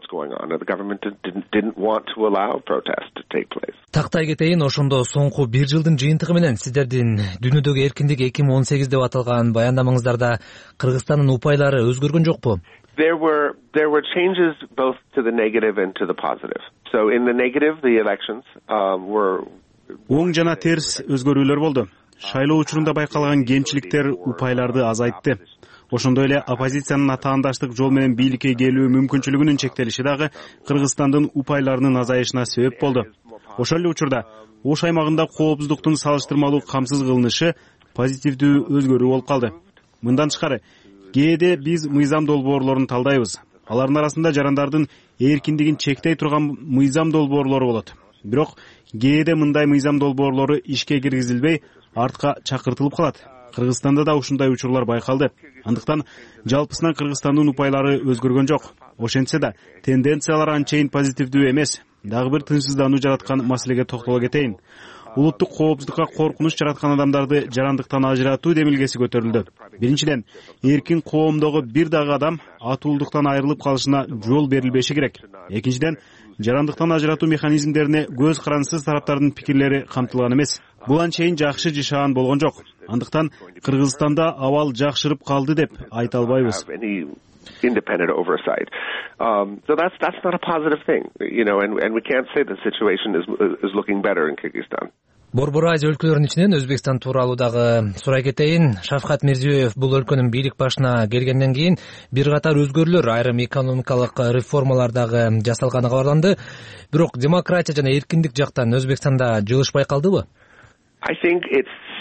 Тактай кетейин, ошондо соңку бир жылдын жыйынтыгы менен сиздердин дүйнөдөгү эркиндик эки миң он сегиз деп аталган баяндамаңыздарда Кыргызстандын упайлары өзгөргөн жокпу? There were there were changes both to the negative and to the positive. So in the negative, the elections um, were оң жана терс өзгөрүүлөр болду. Шайлоо учурунда байкалган кемчиликтер упайларды азайтты. Ошондой эле оппозициянын атаандаштык жол менен бийликке келүү мүмкүнчүлүгүнүн чектелиши дагы Кыргызстандын упайларынын азайышына себеп болду. Ошол эле учурда Ош аймагында коопсуздуктун салыштырмалуу камсыз кылынышы позитивдүү өзгөрүү болуп калды. Мындан тышкары, кээде биз мыйзам долбоорлорун талдайбыз. Алардын арасында жарандардын эркиндигин чектей турган мыйзам долбоорлору болот. Бирок кээде мындай мыйзам долбоорлору ишке киргизилбей, артка чакыртылып калат. Кыргызстанда да ушундай учурлар байкалды. Андыктан жалпысынан Кыргызстандын упайлары өзгөргөн жок. Ошентсе да тенденциялар анчейин позитивдүү эмес. Дагы бир тынчсыздануу жараткан маселеге токтоло кетейин. Улуттук коопсуздукка коркунуч жараткан адамдарды жарандыктан ажыратуу демилгеси көтөрүлдү. Биринчиден, эркин коомдогу бир дагы адам атуулдуктан айрылып калышына жол берилбеши керек. Экинчиден, жарандыктан ажыратуу механизмдерине көз карансыз тараптардын пикирлери камтылган эмес. Бул анчейин жакшы жишаан болгон жок. Андыктан Кыргызстанда абал жакшырып калды деп айта албайбыз. Independent oversight. Um, so that's that's not a positive thing, you know, and and we can't say the situation is is looking better in Kyrgyzstan. Борбор Азия өлкөлөрүнүн ичинен Өзбекстан тууралуу дагы сурай кетейин. Шавкат Мирзиёев бул өлкөнүн бийлик башына келгенден кийин бир катар өзгөрүүлөр, айрым экономикалык реформалар дагы жасалганы кабарланды. Бирок демократия жана эркиндик жактан Өзбекстанда жылыш байкалдыбы? I think it's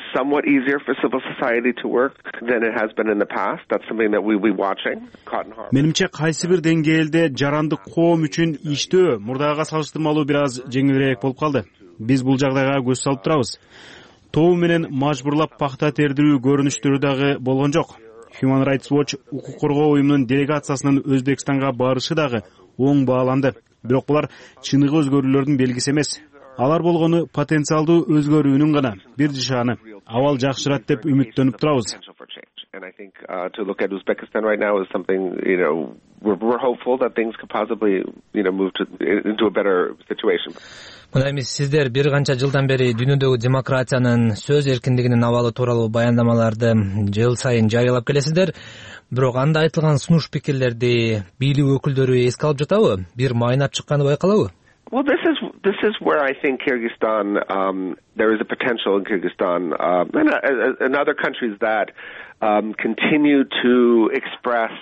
somewhat easier for civil society to work than it has been in the past. That's something that we will be watching. Cotton Harbor. Менимче кайсы бир деңгээлде жарандык коом үчүн иштөө мурдага салыштырмалуу бир аз жеңилирээк болуп калды. Биз бул жагдайга көз салып турабыз. Тоо менен мажбурлап пахта тердирүү көрүнүштөрү дагы болгон жок. Human Rights Watch укук коргоо уюмунун делегациясынын Өзбекстанга барышы дагы оң бааланды. Бирок булар чыныгы өзгөрүүлөрдүн белгиси эмес. Алар болгону потенциалдуу өзгөрүүнүн гана бир жашааны. Абал жакшырат деп үмүттөнүп турабыз. And I think uh, to look at Uzbekistan right now is something, you know, we're, we're hopeful that things could possibly, you know, move to, into a better situation. Мына эмес сиздер бир канча жылдан бери дүйнөдөгү демократиянын, сөз эркиндигинин абалы тууралуу баяндамаларды жыл сайын жарыялап келесиздер. Бирок анда айтылган сунуш пикирлерди бийлик өкүлдөрү эске алып жатабы? Бир майнап чыкканы байкалабы? Well, this is this is where I think Kyrgyzstan, um, there is a potential in Kyrgyzstan um, and, uh, and other countries that um, continue to express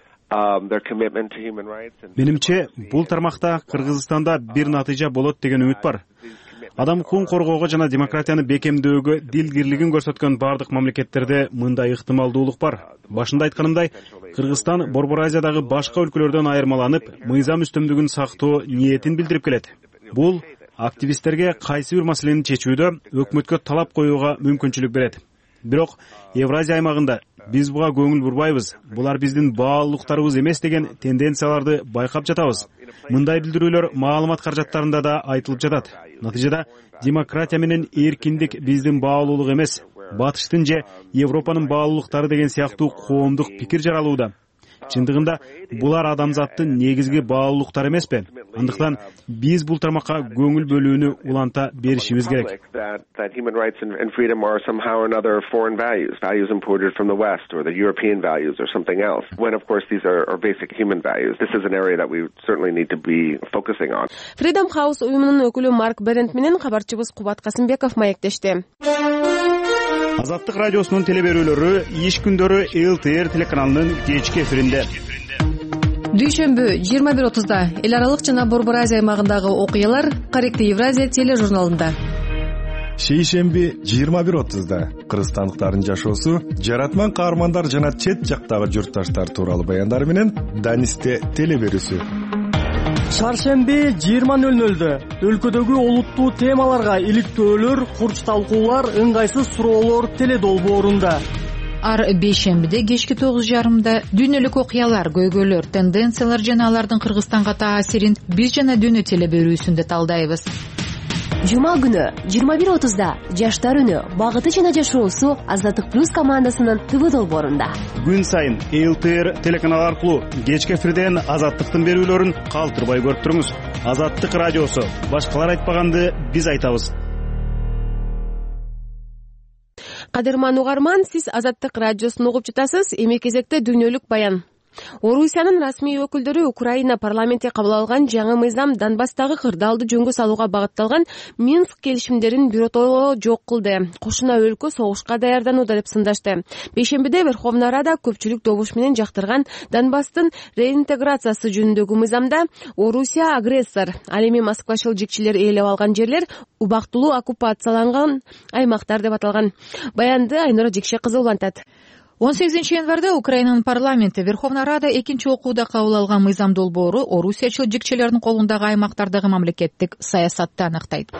um, their commitment to human rights. Менимче, бул тармакта Кыргызстанда бир натыйжа болот деген үмүт бар. Адам укугун коргоого жана демократияны бекемдөөгө дилгирлигин көрсөткөн бардык мамлекеттерде мындай ыктымалдуулук бар. Башында айтканымдай, Кыргызстан Борбор Азиядагы башка өлкөлөрдөн айырмаланып, мыйзам үстөмдүгүн сактоо ниетин билдирип келет. Бул активисттерге кайсы бир маселени чечүүдө өкмөткө талап коюуга мүмкүнчүлүк берет. Бирок Евразия аймагында биз буга көңүл бурбайбыз. Булар биздин баалуулуктарыбыз эмес деген тенденцияларды байкап жатабыз. Мындай билдирүүлөр маалымат каражаттарында да айтылып жатат. Натыйжада демократия менен эркиндик биздин баалуулук эмес, батыштын же Европанын баалуулуктары деген сыяктуу коомдук пикир жаралууда. Чындыгында булар адамзаттын негизги баалуулуктары эмеспи? Андыктан биз бул тармакка көңүл бөлүүнү уланта беришибиз керек. That human rights and, and freedom are somehow or another foreign values, values imported from the West or the European values or something else. When of course these are, are basic human values. This is an area that we certainly need to be focusing on. Freedom House уюмунун өкүлү Марк Берент менен кабарчыбыз Кубат Касымбеков маектешти. Азаттык радиосунун телеберүүлөрү иш күндөрү эл ти эр телеканалынын кечки эфиринде. Дүйшөмбү жыйырма бир отузда эл аралык жана Борбор Азия аймагындагы окуялар Корректив Евразия тележурналында. Шейшемби жыйырма бир отузда кыргызстандыктардын жашоосу, жаратман каармандар жана чет жактагы журтташтар тууралуу баяндары менен Данисте телеберүүсү. Шаршемби жыйырма нөл нөлдө өлкөдөгү олуттуу темаларга иликтөөлөр, курч талкуулар, ыңгайсыз суроолор теледолбоорунда. Ар бейшембиде кечки тогуз жарымда дүйнөлүк окуялар, көйгөйлөр, тенденциялар жана алардын Кыргызстанга таасирин биз жана дүйнө телеберүүсүндө талдайбыз. Жума күнү жыйырма бир отузда жаштар үнү, багыты жана жашоосу Азаттык плюс командасынын ТВ долбоорунда. Күн сайын эл ти эр телеканалы аркылуу кечки эфирден Азаттыктын берүүлөрүн калтырбай көрүп туруңуз. Азаттык радиосу, башкалар айтпаганды биз айтабыз. Кадырман угарман, сиз Азаттык радиосун угуп жатасыз. Эми кезекте дүйнөлүк баян. Орусиянын расмий өкүлдөрү Украина парламентте кабыл алган жаңы мыйзам Донбасстагы кырдаалды жөнгө салууга багытталган Минск келишимдерин биротоло жок кылды. Кошуна өлкө согушка даярданууда деп сындашты. Бейшембиде Верховный Рада көпчүлүк добуш менен жактырган Донбасстын реинтеграциясы жөнүндөгү мыйзамда Орусия агрессор, ал эми Москвачыл жикчилер ээлеп алган жерлер убактылуу оккупацияланган аймактар деп аталган. Баянды Айнура Жекше кызы улантат. он сегизинчи январда Украинанын парламенти Верховный Рада экинчи окууда кабыл алган мыйзам долбоору Орусиячыл жикчелердин колундагы аймактардагы мамлекеттик саясатты аныктайт.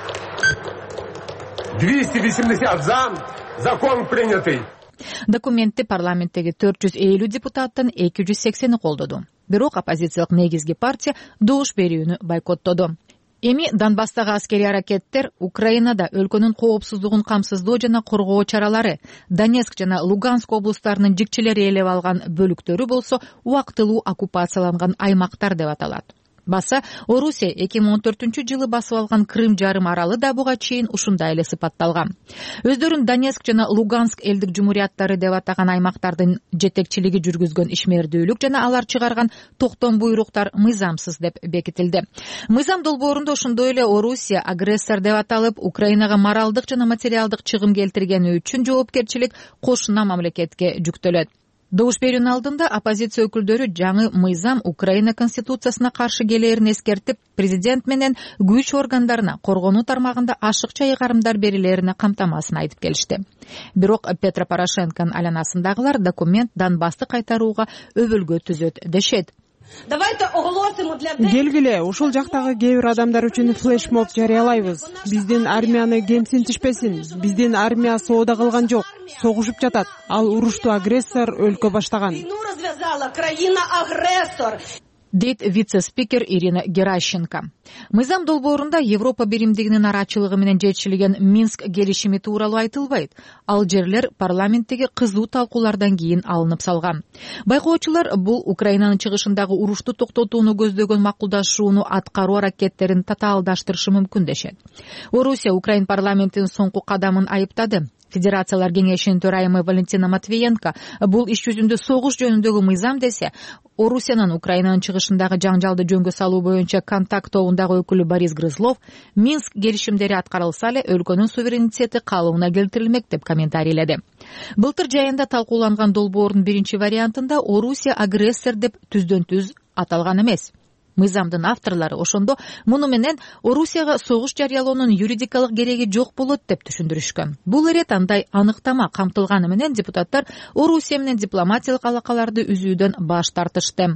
двести восемьдесят за, закон принятый. Документти парламенттеги төрт жүз элүү депутаттын эки жүз сексени колдоду. Бирок оппозициялык негизги партия добуш берүүнү бойкоттоду. Эми Донбасстагы аскерий аракеттер Украинада өлкөнүн коопсуздугун камсыздоо жана коргоо чаралары, Донецк жана Луганск облустарынын жикчелери ээлеп алган бөлүктөрү болсо убактылуу оккупацияланган аймактар деп аталат. Баса Орусия эки миң он төртүнчү жылы басып алган Крым жарым аралы да буга чейин ушундай эле сыпатталган. Өздөрүн Донецк жана Луганск элдик жумурияттары деп атаган аймактардын жетекчилиги жүргүзгөн ишмердүүлүк жана алар чыгарган токтом буйруктар мыйзамсыз деп бекитилди. Мыйзам долбоорунда ошондой эле Орусия агрессор деп аталып, Украинага моралдык жана материалдык чыгым келтиргени үчүн жоопкерчилик кошуна мамлекетке жүктөлөт. Добуш берүүнүн алдында оппозиция өкүлдөрү жаңы мыйзам Украина конституциясына каршы келээрин эскертип, президент менен күч органдарына коргонуу тармагында ашыкча ыйгарымдар берилерине камтамасын айтып келишти. Бирок Петро Порошенконун айланасындагылар документ Донбассты кайтарууга өбөлгө түзөт дешет. Келгиле, ушул жактагы кээ бир адамдар үчүн флешмоб жарыялайбыз. Биздин армияны кемсинтишпесин. Биздин армия соода кылган жок, согушуп жатат. Ал урушту агрессор өлкө баштаган. Дейт вице-спикер Ирина Геращенко. Мыйзам долбоорунда Европа биримдигинин арачылыгы менен жетишилген Минск келишими тууралуу айтылбайт. Ал жерлер парламенттеги кызуу талкуулардан кийин алынып салган. Байкоочулар бул Украинанын чыгышындагы урушту токтотууну көздөгөн макулдашууну аткаруу аракеттерин татаалдаштырышы мүмкүн дешет. Орусия Украин парламентинин соңку кадамын айыптады. Федерациялар кеңешинин төрайымы Валентина Матвиенко бул иш жүзүндө согуш жөнүндөгү мыйзам десе, Орусиянын Украинанын чыгышындагы жаңжалды жөнгө салуу боюнча контакт тобундагы өкүлү Борис Грызлов Минск келишимдери аткарылса эле өлкөнүн суверенитети калыбына келтирилмек деп комментарийледи. Былтыр жайында талкууланган долбоордун биринчи вариантында Орусия агрессор деп түздөн-түз аталган эмес. Мыйзамдын авторлору ошондо муну менен Орусияга согуш жарыялоонун юридикалык кереги жок болот деп түшүндүрүшкөн. Бул ирет андай аныктама камтылганы менен депутаттар Орусия менен дипломатиялык алакаларды үзүүдөн баш тартышты.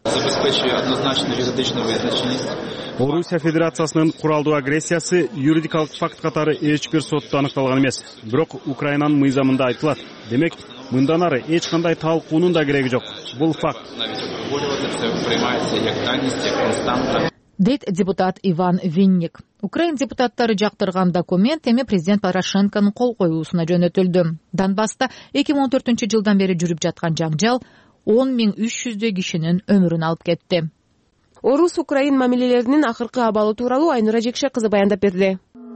Орусия Федерациясынын куралдуу агрессиясы юридикалык факт катары эч бир сотто аныкталган эмес. Бирок Украинанын мыйзамында айтылат. Демек, мындан ары эч кандай талкуунун да кереги жок. Бул факт. Дейт депутат Иван Винник. Украин депутаттары жактырган документ эми президент Порошенконун кол коюусуна жөнөтүлдү. Донбасста эки миң он төртүнчү жылдан бери жүрүп жаткан жаңжал он миң үч жүздөй кишинин өмүрүн алып кетти. Орус-Украин мамилелеринин акыркы абалы тууралуу Айнура Жекше кызы баяндап берди.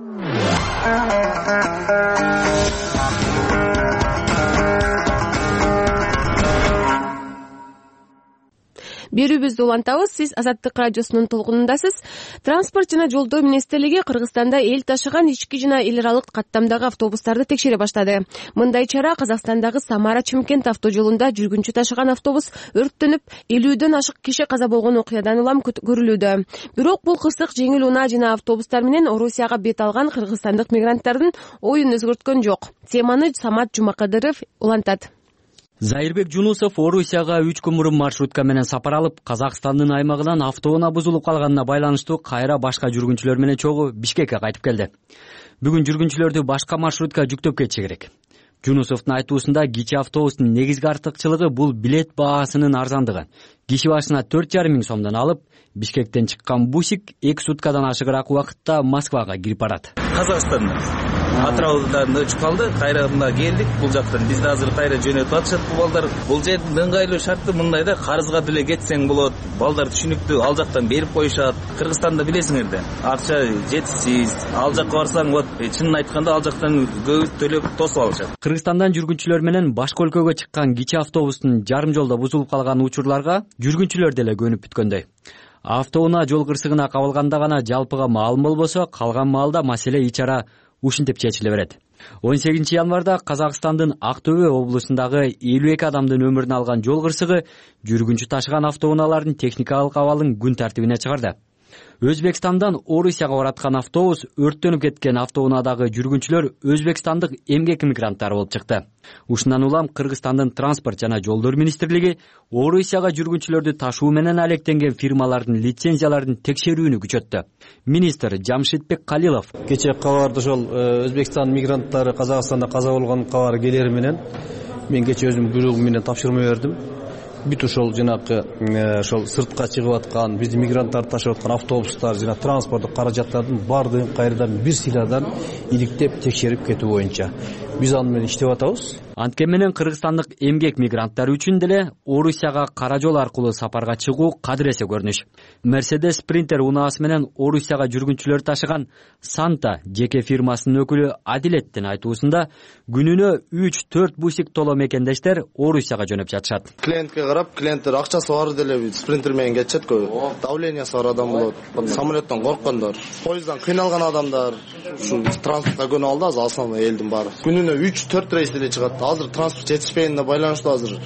Берүүбүздү улантабыз. Сиз Азаттык радиосунун толкунундасыз. Транспорт жана жолдоо министрлиги Кыргызстанда эл ташыган ички жана эл аралык каттамдагы автобустарды текшере баштады. Мындай чара Казакстандагы Самара-Чымкент автожолунда жүргүнчү ташыган автобус өрттөнүп, элүүдөн ашык киши каза болгон окуядан улам көрүлүүдө. Бирок бул кырсык жеңил унаа жана автобустар менен Орусияга бет алган кыргызстандык мигранттардын оюн өзгөрткөн жок. Теманы Самат Жумакадыров улантат. Зайырбек Жунусов Орусияга үч күн мурун маршрутка менен сапар алып, Казакстандын аймагынан автоунаа бузулуп калганына байланыштуу кайра башка жүргүнчүлөр менен чогуу Бишкекке кайтып келди. Бүгүн жүргүнчүлөрдү башка маршрутка жүктөп кетиши керек. Жунусовдун айтуусунда кичи автобустун негизги артыкчылыгы бул билет баасынын арзандыгы. Киши башына төрт жарым миң сомдон алып, Бишкектен чыккан бусик эки суткадан ашыгыраак убакытта Москвага кирип барат. Казакстанда Атыраудан өчүп калды, кайра мына келдик. Бул жактан бизди азыр кайра жөнөтүп атышат бул балдар. Бул жердин ыңгайлуу шарты мындайда, карызга деле кетсең болот. Балдар түшүнүктүү, ал жактан берип коюшат. Кыргызстанда билесиңер да, акча жетишсиз. Ал жакка барсаң, вот чынын айтканда ал жактан көп төлөп тосуп алышат. Кыргызстандан жүргүнчүлөр менен башка өлкөгө чыккан кичи автобустун жарым жолдо бузулуп калган учурларга жүргүнчүлөр деле көнүп бүткөндөй. Автоунаа жол кырсыгына кабылганда гана жалпыга маалым болбосо, калган маалда маселе ичара ушинтип чечиле берет. он сегизинчи январда Казакстандын Ак Төбө облусундагы элүү эки адамдын өмүрүн алган жол кырсыгы жүргүнчү ташыган автоунаалардын техникалык абалын күн тартибине чыгарды. Өзбекстандан Орусияга бараткан автобус өрттөнүп кеткен автоунаадагы жүргүнчүлөр өзбекстандык эмгек мигранттары болуп чыкты. Ушундан улам Кыргызстандын транспорт жана жолдор министрлиги Орусияга жүргүнчүлөрдү ташуу менен алектенген фирмалардын лицензияларын текшерүүнү күчөттү. Министр Жамшитбек Калилов: Кечээ кабарды ошол Өзбекстан мигранттары Казакстанда каза болгон кабар келери менен мен кечээ өзүм күрөгүм менен тапшырма бердим. Бүт ошол жанагы ошол сыртка чыгып аткан, биздин мигранттарды ташып аткан автобустар жана транспорттук каражаттардын баардыгын кайрадан бир сыйрадан иликтеп текшерип кетүү боюнча биз аны менен иштеп атабыз. Анткен менен кыргызстандык эмгек мигранттары үчүн деле Орусияга кара жол аркылуу сапарга чыгуу кадыресе көрүнүш. Mercedes Sprinter унаасы менен Орусияга жүргүнчүлөр ташыган Санта жеке фирмасынын өкүлү Адилеттин айтуусунда күнүнө үч төрт бусик толо мекендештер Орусияга жөнөп жатышат. Клиентке карап, клиенттер акчасы бар деле спринтер менен кетишет көбү. Давлениясы бар адам болот. Самолеттон корккондор, поезддан кыйналган адамдар, ушу транспортко көнүп алды азыр основной элдин баары. Күнүнө үч төрт рейс деле чыгат. Азыр транспорт жетишпегенине байланыштуу азыр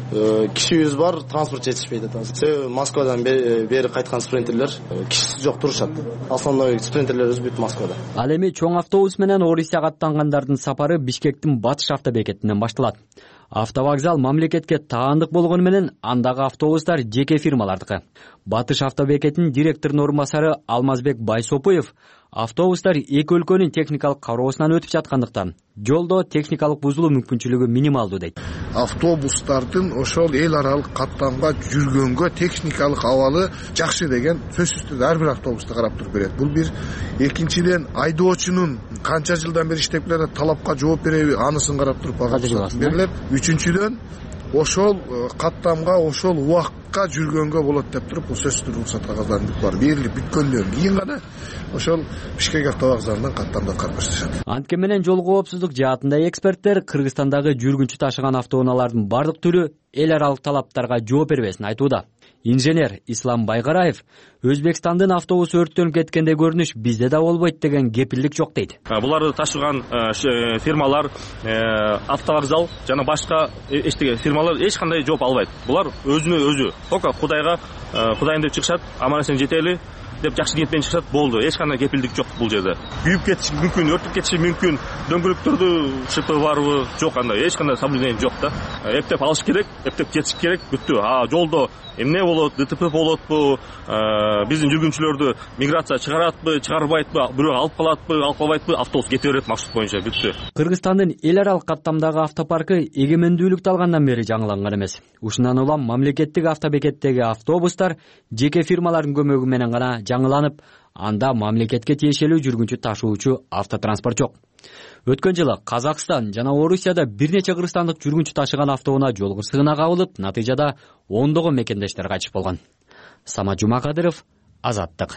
кишибиз бар, транспорт жетишпейт атат. Себеби Москвадан бери кайткан спринтерлер кишиси жок турушат. Основной спринтерлерибиз бүт Москвада. Ал эми чоң автобус менен Орусияга аттангандардын сапары Бишкектин батыш автобекетинен башталат. Автовокзал мамлекетке таандык болгону менен андагы автобустар жеке фирмалардыкы. Батыш автобекетинин директорунун орун басары Алмазбек Байсопуев автобустар эки өлкөнүн техникалык кароосунан өтүп жаткандыктан жолдо техникалык бузулуу мүмкүнчүлүгү минималдуу дейт. Автобустардын ошол эл аралык каттамга жүргөнгө техникалык абалы жакшы деген сөзсүз түрдө ар бир автобусту карап туруп берет. Бул бир. Экинчиден, айдоочунун канча жылдан бери иштеп келет, талапка жооп береби, анысын карап туруп бага берилет. Үчүнчүдөн, ошол каттамга, ошол убакытка жүргөнгө болот деп туруп, бул сөзсүз түрдө уруксат кагаздарын бүт бар берилип бүткөндөн кийин гана ошол Бишкек автовокзалынан каттамды карап башташат. Антке менен жол коопсуздук жаатында эксперттер Кыргызстандагы жүргүнчү ташыган автоунаалардын бардык түрү эл аралык талаптарга жооп бербесин айтууда. Инженер Ислам Байгараев Өзбекстандын автобусу өрттөнүп кеткенде көрүнүш бизде да болбойт деген кепилдик жок дейт. Буларды ташыган фирмалар, автовокзал жана башка эчтеге фирмалар эч кандай жооп албайт. Булар өзүнө өзү только Кудайга Кудайым деп чыгышат, аман эсен жетели деп жакшы ниетмен чыгышат, болду. Эч кандай кепилдик жок бул жерде. Күйүп кетиши мүмкүн, өртүп кетиши мүмкүн. Дөңгөлөктөрдү шипы барбы? Жок, андай эч кандай соблюдение жок да. Эптеп алыш керек, эптеп жетиш керек, бүттү. А жолдо эмне болот, ДТП болотпу, биздин жүргүнчүлөрдү миграция чыгаратпы, чыгарбайтпы, бирөө алып калатпы, алып калбайтпы, автобус кете берет маршрут боюнча, бүттү. Кыргызстандын эл аралык каттамдагы автопаркы эгемендүүлүктү алгандан бери жаңыланган эмес. Ушундан улам мамлекеттик автобекеттеги автобустар жеке фирмалардын көмөгү менен гана жаңыланып, анда мамлекетке тиешелүү жүргүнчү ташуучу автотранспорт жок. Өткөн жылы Казакстан жана Орусияда бир нече кыргызстандык жүргүнчү ташыган автоунаа жол кырсыгына кабылып, натыйжада ондогон мекендештер кайтыш болгон. Самат Жумакадыров, Азаттык.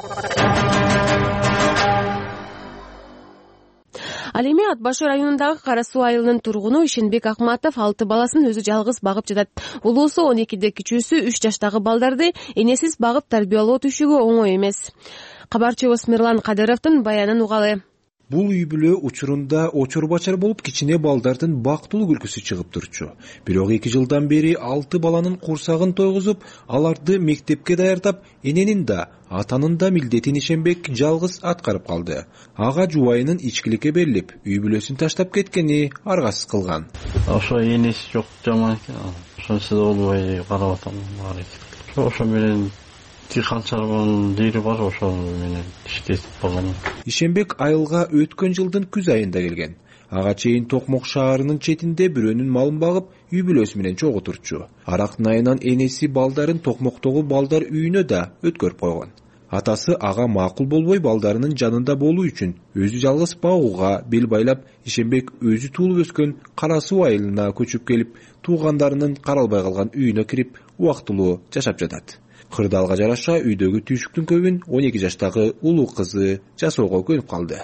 Ал эми Ат башы районундагы Кара суу айылынын тургуну Ишенбек Акматов алты баласын өзү жалгыз багып жатат. Улуусу он экиде, кичүүсү үч жаштагы балдарды энесиз багып тарбиялоо түшүгү оңой эмес. Кабарчыбыз Мирлан Кадыровдун баянын угалы. Бул үй бүлө учурунда очор-бачар болуп кичине балдардын бактылуу күлкүсү чыгып турчу. Бирок эки жылдан бери алты баланын курсагын тойгузуп, аларды мектепке даярдап, эненин да, атанын да милдетин Ишенбек жалгыз аткарып калды. Ага жубайынын ичкиликке берилип, үй бүлөсүн таштап кеткени аргасыз кылган. Ошо энеси жок жаман экен. Ошонсу да болбой карап атам бар экен. Ошо менен канчалыгын дери бар, ошол менен иштетип калган. Ишенбек айылга өткөн жылдын күз айында келген. Ага чейин Токмок шаарынын четинде бирөөнүн малын багып, үй бүлөсү менен чогуу турчу. Арактын айынан энеси балдарын Токмоктогу балдар үйүнө да өткөрүп койгон. Атасы ага макул болбой балдарынын жанында болуу үчүн өзү жалгыз багууга бел байлап, Ишенбек өзү туулуп өскөн Кара суу айылына көчүп келип, туугандарынын каралбай калган үйүнө кирип, убактылуу жашап жатат. Кырдаалга жараша үйдөгү түйшүктүн көбүн он эки жаштагы улуу кызы жасоого көнүп калды.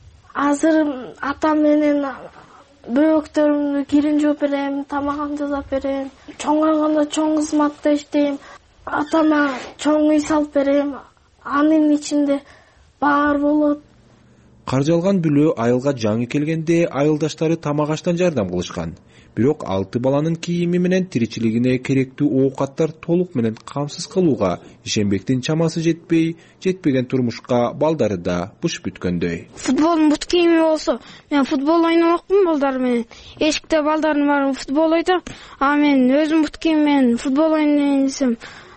Азыр атам менен бөөктөрүмдү кирин жууп берем, тамагын жасап берем. Чоңойгондо чоң кызматта иштейм. Атама чоң үй салып берем. Анын ичинде баар болот. Каржалган бүлө айылга жаңы келгенде айылдаштары тамак аштан жардам кылышкан. Бирок алты баланын кийими менен тиричилигине керектүү оокаттар толук менен камсыз кылууга Ишенбектин чамасы жетпей, жетпеген турмушка балдары да буш бүткөндөй. Футболдун бут кийими болсо, мен футбол ойномокмун балдар менен. Эшикте балдардын баары футбол ойнойт, а мен өзүм бут кийим менен футбол ойнойн десем,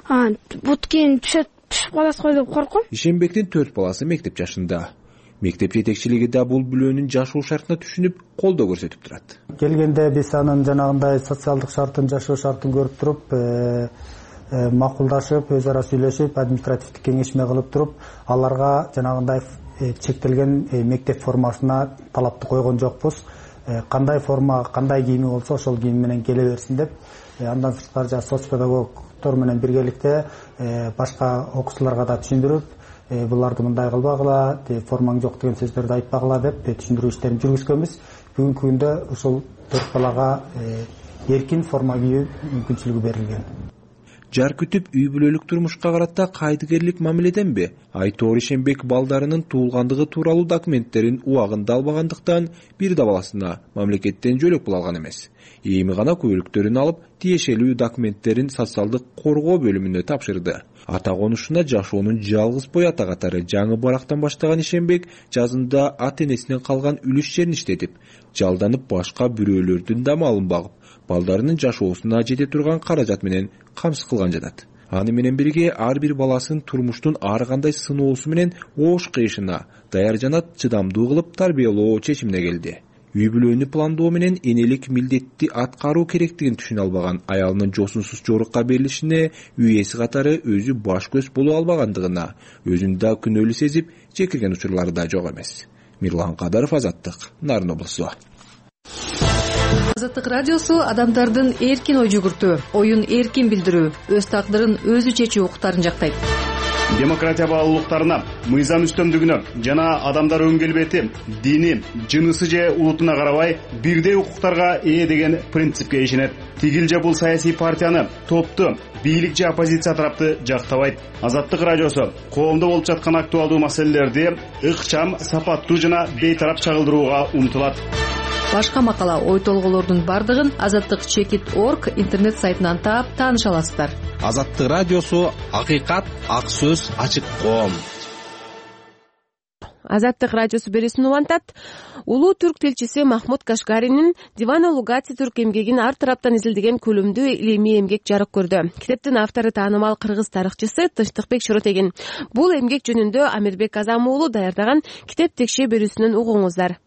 бут кийим түшөт, түшүп калат го деп корком. Ишенбектин төрт баласы мектеп жашында. Мектеп жетекчилиги да бул бүлөөнүн жашоо шартына түшүнүп, колдоо көрсөтүп турат. Келгенде биз анын жанагындай социалдык шартын, жашоо шартын көрүп туруп, макулдашып, өз ара сүйлөшүп, административдик кеңешме кылып туруп, аларга жанагындай чектелген мектеп формасына талапты койгон жокпуз. Кандай форма, кандай кийими болсо, ошол кийим менен келе берсин деп, андан сырткары жана соцпедагогдор менен биргеликте башка окуучуларга да түшүндүрүп, буларды мындай кылбагыла, формаң жок деген сөздөрдү айтпагыла деп түшүндүрүү иштерин жүргүзгөнбүз. Бүгүнкү күндө ушул төрт балага эркин форма кийүү мүмкүнчүлүгү берилген. Жар күтүп үй бүлөлүк турмушка карата кайдыгерлик мамиледенби? Айтор Ишенбек балдарынын туулгандыгы тууралуу документтерин убагында албагандыктан бир да баласына мамлекеттен жөлөк пул алган эмес. Эми гана күбөлүктөрүн алып, тиешелүү документтерин социалдык коргоо бөлүмүнө тапшырды. Ата конушуна жашоонун жалгыз бой ата катары жаңы барактан баштаган Ишенбек жазында ата энесинен калган үлүш жерин иштетип, жалданып башка бирөөлөрдүн да малын багып, балдарынын жашоосуна жете турган каражат менен камсыз кылган жатат. Аны менен бирге ар бир баласын турмуштун ар кандай сыноосу менен оош кыйышына даяр жана чыдамдуу кылып тарбиялоо чечимине келди. Үй бүлөнү пландоо менен энелик милдетти аткаруу керектигин түшүнө албаган аялынын жосунсуз жорукка берилишине үй ээси катары өзү баш көз боло албагандыгына өзүн да күнөөлүү сезип жекирген учурлары да жок эмес. Мирлан Кадаров, Азаттык, Нарын облусу. Азаттык радиосу адамдардын эркин ой жүгүртүү, оюн эркин билдирүү, өз тагдырын өзү чечүү укуктарын жактайт. Демократия баалуулуктарына, мыйзам үстөмдүгүнө жана адамдар өң келбети, дини, жынысы же улутуна карабай бирдей укуктарга ээ деген принципке ишенет. Тигил же бул саясий партияны, топту, бийлик же оппозиция тарапты жактабайт. Азаттык радиосу коомдо болуп жаткан актуалдуу маселелерди ыкчам, сапаттуу жана бейтарап чагылдырууга умтулат. Башка макала, ой толголордун бардыгын азаттык чекит точка орг интернет сайтынан таап тааныша аласыздар. Азаттык радиосу акыйкат, ак сөз, ачык коом. Азаттык радиосу берүүсүн улантат. Улуу түрк тилчиси Махмуд Кашгаринин Дивана Лугати түрк эмгегин ар тараптан изилдеген көлөмдүү илимий эмгек жарык көрдү. Китептин автору таанымал кыргыз тарыхчысы Тынчтыкбек Шоротегин. Бул эмгек жөнүндө Амирбек Азам уулу даярдаган китеп текше берүүсүнөн угуңуздар.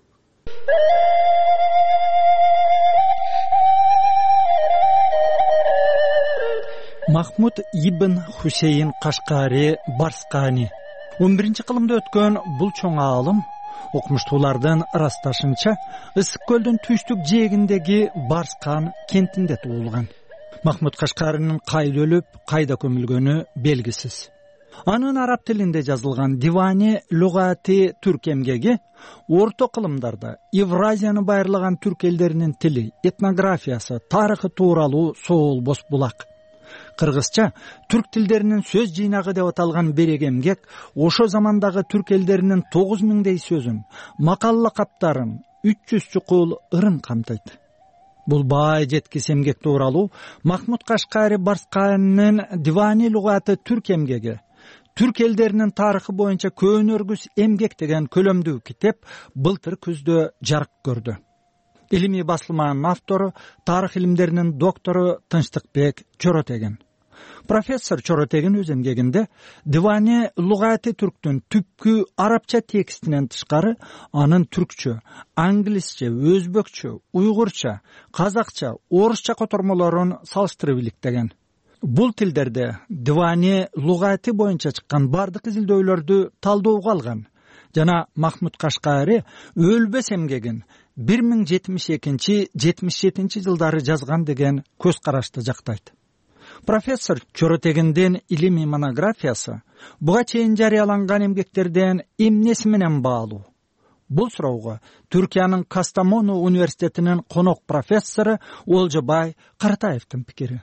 Махмуд ибн Хусейн Кашкари Барскани он биринчи кылымда өткөн бул чоң аалым окумуштуулардын ырасташынча Ысык көлдүн түштүк жээгиндеги Барскан кентинде туулган. Махмуд Кашкаринин кайда өлүп, кайда көмүлгөнү белгисиз. Анын араб тилинде жазылган Дивани Лугати түрк эмгеги орто кылымдарда Евразияны байырлаган түрк элдеринин тили, этнографиясы, тарыхы тууралуу соол бос булак. Кыргызча түрк тилдеринин сөз жыйнагы деп аталган берек эмгек ошо замандагы түрк элдеринин тогуз миңдей сөзүн, макал лакаптарын, үч жүз чукул ырын камтыйт. Бул бай жеткис эмгек тууралуу Махмуд Кашкари Барсканынын Дивани Лугаты түрк эмгеги түрк элдеринин тарыхы боюнча көөнөргүс эмгек деген көлөмдүү китеп былтыр күздө жарык көрдү. Илимий басылманын автору, тарых илимдеринин доктору Тынчтыкбек Шоротегин. Профессор Шоротегин өз эмгегинде Дивани Лугати түрктүн түпкү арабча текстинен тышкары анын түркчө, англисче, өзбекчө, уйгурча, казакча, орусча котормолорун салыштырып иликтеген. Бул тилдерде Дивани Лугати боюнча чыккан бардык изилдөөлөрдү талдоого алган жана Махмуд Кашкари өлбөс эмгегин бир миң жетимиш экинчи — жетимиш жетинчи жылдары жазган деген көз карашты жактайт. Профессор Шоротегиндин илимий монографиясы буга чейин жарыяланган эмгектерден эмнеси менен баалуу? Бул суроого Түркиянын Кастамону университетинин конок профессору Олжобай Каратаевдин пикири.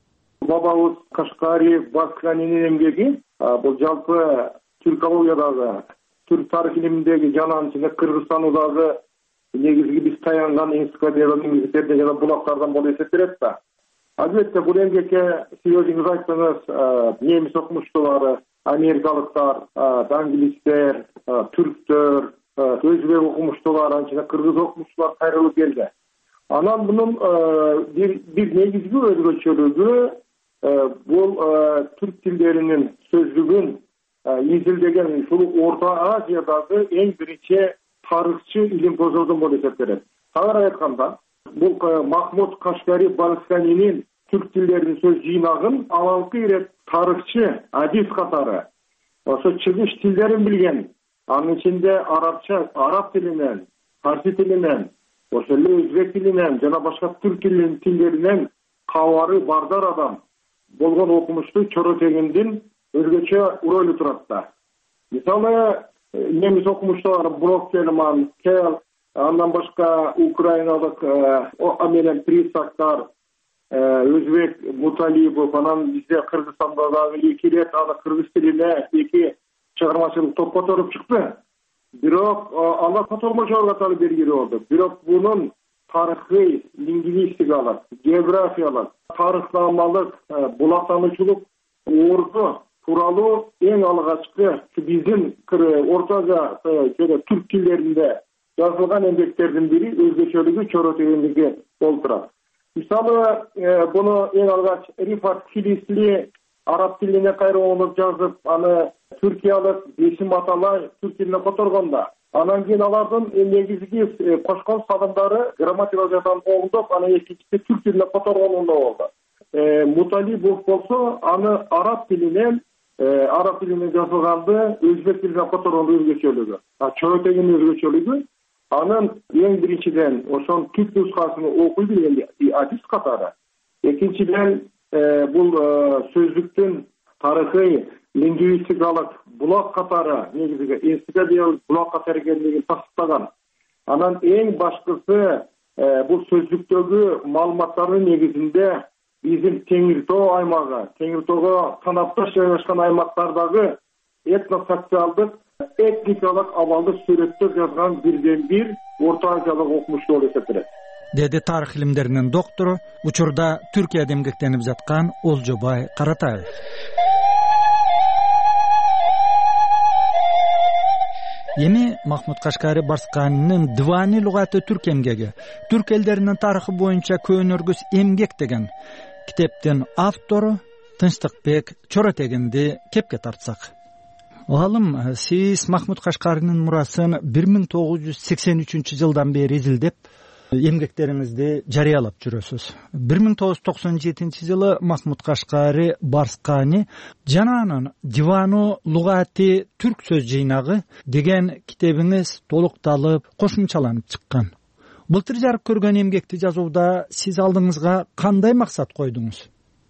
Бабабыз Кашкари Барсканинин эмгеги бул жалпы түркологиядагы, түрк тарых илиминдеги жананын ичинде Кыргызстандагы негизги биз таянган энциклопедиялык эмгектерден жана булактардан болуп эсептелет да. Албетте бул эмгекке сиз өзүңүз айттыңыз, немис окумуштуулары, америкалыктар, англистер, түрктөр, өзбек окумуштуулары, анча кыргыз окумуштуулар кайрылып келди. Анан мунун бир бир негизги өзгөчөлүгү бул түрк тилдеринин сөздүгүн изилдеген ушул Орто Азиядагы эң биринчи тарыхчы илимпоздордон болуп эсептелет. Тагыраак айтканда, бул Махмуд Кашкари Барсканинин түрк тилдеринин сөз жыйнагын алалкы ирет тарыхчы, адис катары ошо чыгыш тилдерин билген, анын ичинде арабча, араб тилинен, фарси тилинен, ошо эле өзбек тилинен жана башка түрк тилдеринен кабары бардар адам болгон окумуштуу Шоротегиндин өзгөчө ролу турат да. Мисалы, немис окумуштуулары Броккельман, Келл, андан башка украиналык менен Присактар, өзбек Муталибов, анан бизде Кыргызстанда дагы эки ирет аны кыргыз тилине эки чыгармачылык топ которуп чыкты. Бирок алар котормочолорго катары белгилүү болду. Бирок бунун тарыхый, лингвистикалык, географиялык, тарыхнамалык, булактануучулук орду тууралуу эң алгачкы биздин ортага жана түрк тилдеринде жазылган эмгектердин бири өзгөчөлүгү чоротегендиги болуп турат. Мисалы, буну эң алгач Рифат Филисли араб тилине кайрылып жазып, аны түркиялык Бесим Аталай түрк тилине которгондо, анан кийин алардын негизги кошкон салымдары грамматика жактан оңдоп, анан экинчиси түрк тилине которгонунда болду. Муталибов болсо, аны араб тилинен араб тилинен жазылганды өзбек тилине которгондо өзгөчөлүгү. Чоротегинин өзгөчөлүгү анын эң биринчиден ошонун түп нускасын окуй билген адис катары. Экинчиден бул сөздүктүн тарыхый, лингвистикалык булак катары негизги энциклопедиялык булак катары экендигин тастыктаган. Анан эң башкысы бул сөздүктөгү маалыматтардын негизинде биздин Теңир Тоо аймагы, Теңир Тоого танапташ жайгашкан аймактардагы этносоциалдык, этникалык абалды сүрөттөп жазган бирден бир Орто Азиялык окумуш болуп эсептелет. Деди тарых илимдеринин доктору, учурда Түркияда эмгектенип жаткан Олжобай Каратаев. Эми Махмуд Кашкари Барсканинин Дивани лугаты түрк эмгеги, түрк элдеринин тарыхы боюнча көөнөргүс эмгек деген китептин автору Тынчтыкбек Чоротегинди кепке тартсак. Алым, сиз Махмуд Кашкаринин мурасын бир миң тогуз жүз сексен үчүнчү жылдан бери изилдеп, эмгектериңизди жарыялап жүрөсүз. бир миң тогуз жүз токсон жетинчи жылы Махмуд Кашкари Барскани жана анын Дивану лугати түрк сөз жыйнагы деген китебиңиз толукталып, кошумчаланып чыккан. Былтыр жарык көргөн эмгекти жазууда сиз алдыңызга кандай максат койдуңуз?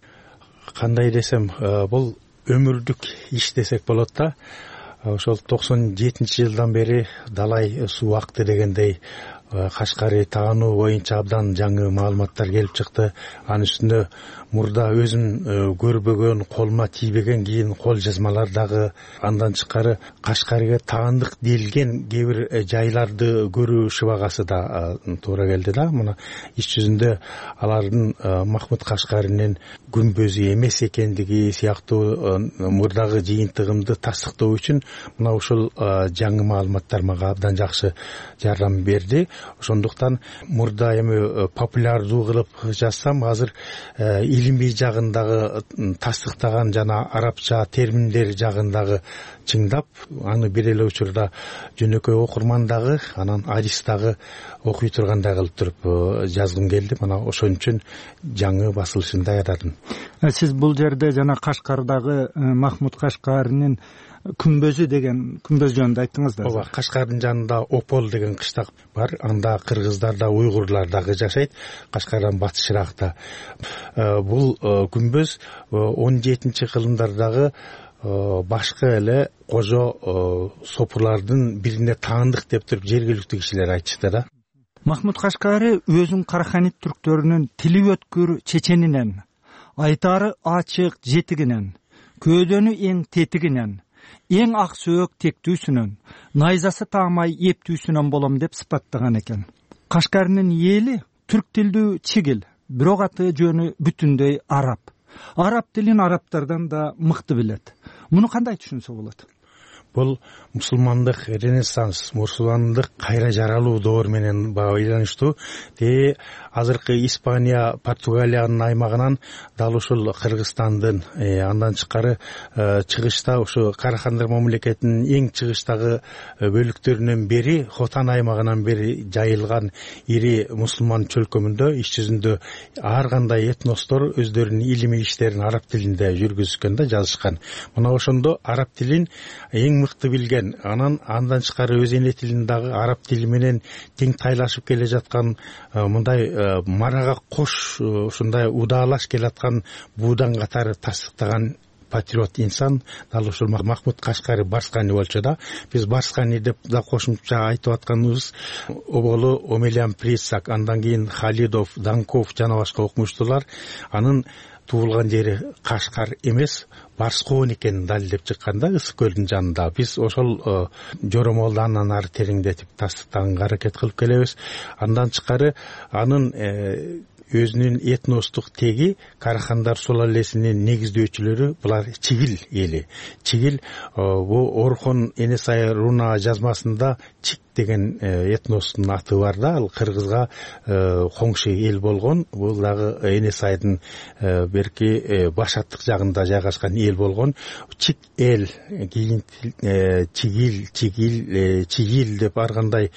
Кандай десем, бул өмүрдүк иш десек болот да. Ошол токсон жетинчи жылдан бери далай суу акты дегендей Кашкари таануу боюнча абдан жаңы маалыматтар келип чыкты. Анын үстүндө мурда өзүм көрбөгөн, колума тийбеген кийин кол жазмалар дагы, андан тышкары Кашкарыга таандык делген кээ бир жайларды көрүү шыбагасы да туура келди да. Мына иш жүзүндө алардын Махмуд Кашкаринин күмбөзү эмес экендиги сыяктуу мурдагы жыйынтыгымды тастыктоо үчүн мына ушул жаңы маалыматтар мага абдан жакшы жардам берди. Ошондуктан мурда эми популярдуу кылып жазсам, азыр илимий жагындагы тастыктаган жана арабча терминдер жагындагы чыңдап, аны бир эле учурда жөнөкөй окурман дагы, анан адис дагы окуй тургандай кылып туруп жазгым келди. Мына ошон үчүн жаңы басылышын даярдадым. Сиз бул жерде жана Кашкардагы Махмуд Кашкаринин күмбөзү деген күмбөз жөнүндө айттыңыз да. Ооба, Кашкардын жанында Опол деген кыштак бар. Анда кыргыздар да, уйгурлар дагы жашайт. Кашкардан батышыракта. Бул күмбөз он жетинчи кылымдардагы башкы эле кожо сопурлардын бирине таандык деп туруп жергиликтүү кишилер айтышты да. Махмуд Кашкари өзүн Караханит түрктөрүнүн тили өткүр чеченинен, айтары ачык жетигинен, көөдөнү эң тетигинен, эң ак сөөк тектүүсүнөн, найзасы таамай эптүүсүнөн болом деп сыпаттаган экен. Кашкаринин эли түрк тилдүү чигил, бирок аты жөнү бүтүндөй араб. Араб тилин арабтардан да мыкты билет. Муну кандай түшүнсө болот? Бул мусулмандык ренессанс, мусулмандык кайра жаралуу доор менен байланыштуу. Те азыркы Испания, Португалиянын аймагынан дал ушул Кыргызстандын, андан тышкары чыгышта ушу Карахандар мамлекетинин эң чыгыштагы бөлүктөрүнөн бери, Хотан аймагынан бери жайылган ири мусулман чөлкөмүндө иш жүзүндө ар кандай этностор өздөрүнүн илимий иштерин араб тилинде жүргүзүшкөн да, жазышкан. Мына ошондо араб тилин эң мыкты билген, анан андан тышкары өз эне тилин дагы араб тили менен тең тайлашып келе жаткан, мындай марага кош ушундай удаалаш келаткан буудан катары тастыктаган патриот инсан дал ушул Махмуд Кашкари Барскани болчу да. Биз Барскани деп да кошумча айтып атканыбыз оболу Омелян Присак, андан кийин Халидов, Данков жана башка окумуштуулар анын туулган жери Кашкар эмес Барскоон экенин далилдеп чыкканда Ысык көлдүн жанында. Биз ошол жоромолду андан ары тереңдетип тастыктаганга аракет кылып келебиз. Андан тышкары анын өзүнүн этностук теги Карахандар сулалесинин негиздөөчүлөрү булар Чигил эли. Чигил бул Орхон Энесай руна жазмасында Чик деген этностун аты бар да, ал кыргызга коңшу эл болгон. Бул дагы Энесайдын берки башаттык жагында жайгашкан эл болгон. Чик эл, кийин Чигил, Чигил, Чигил деп ар кандай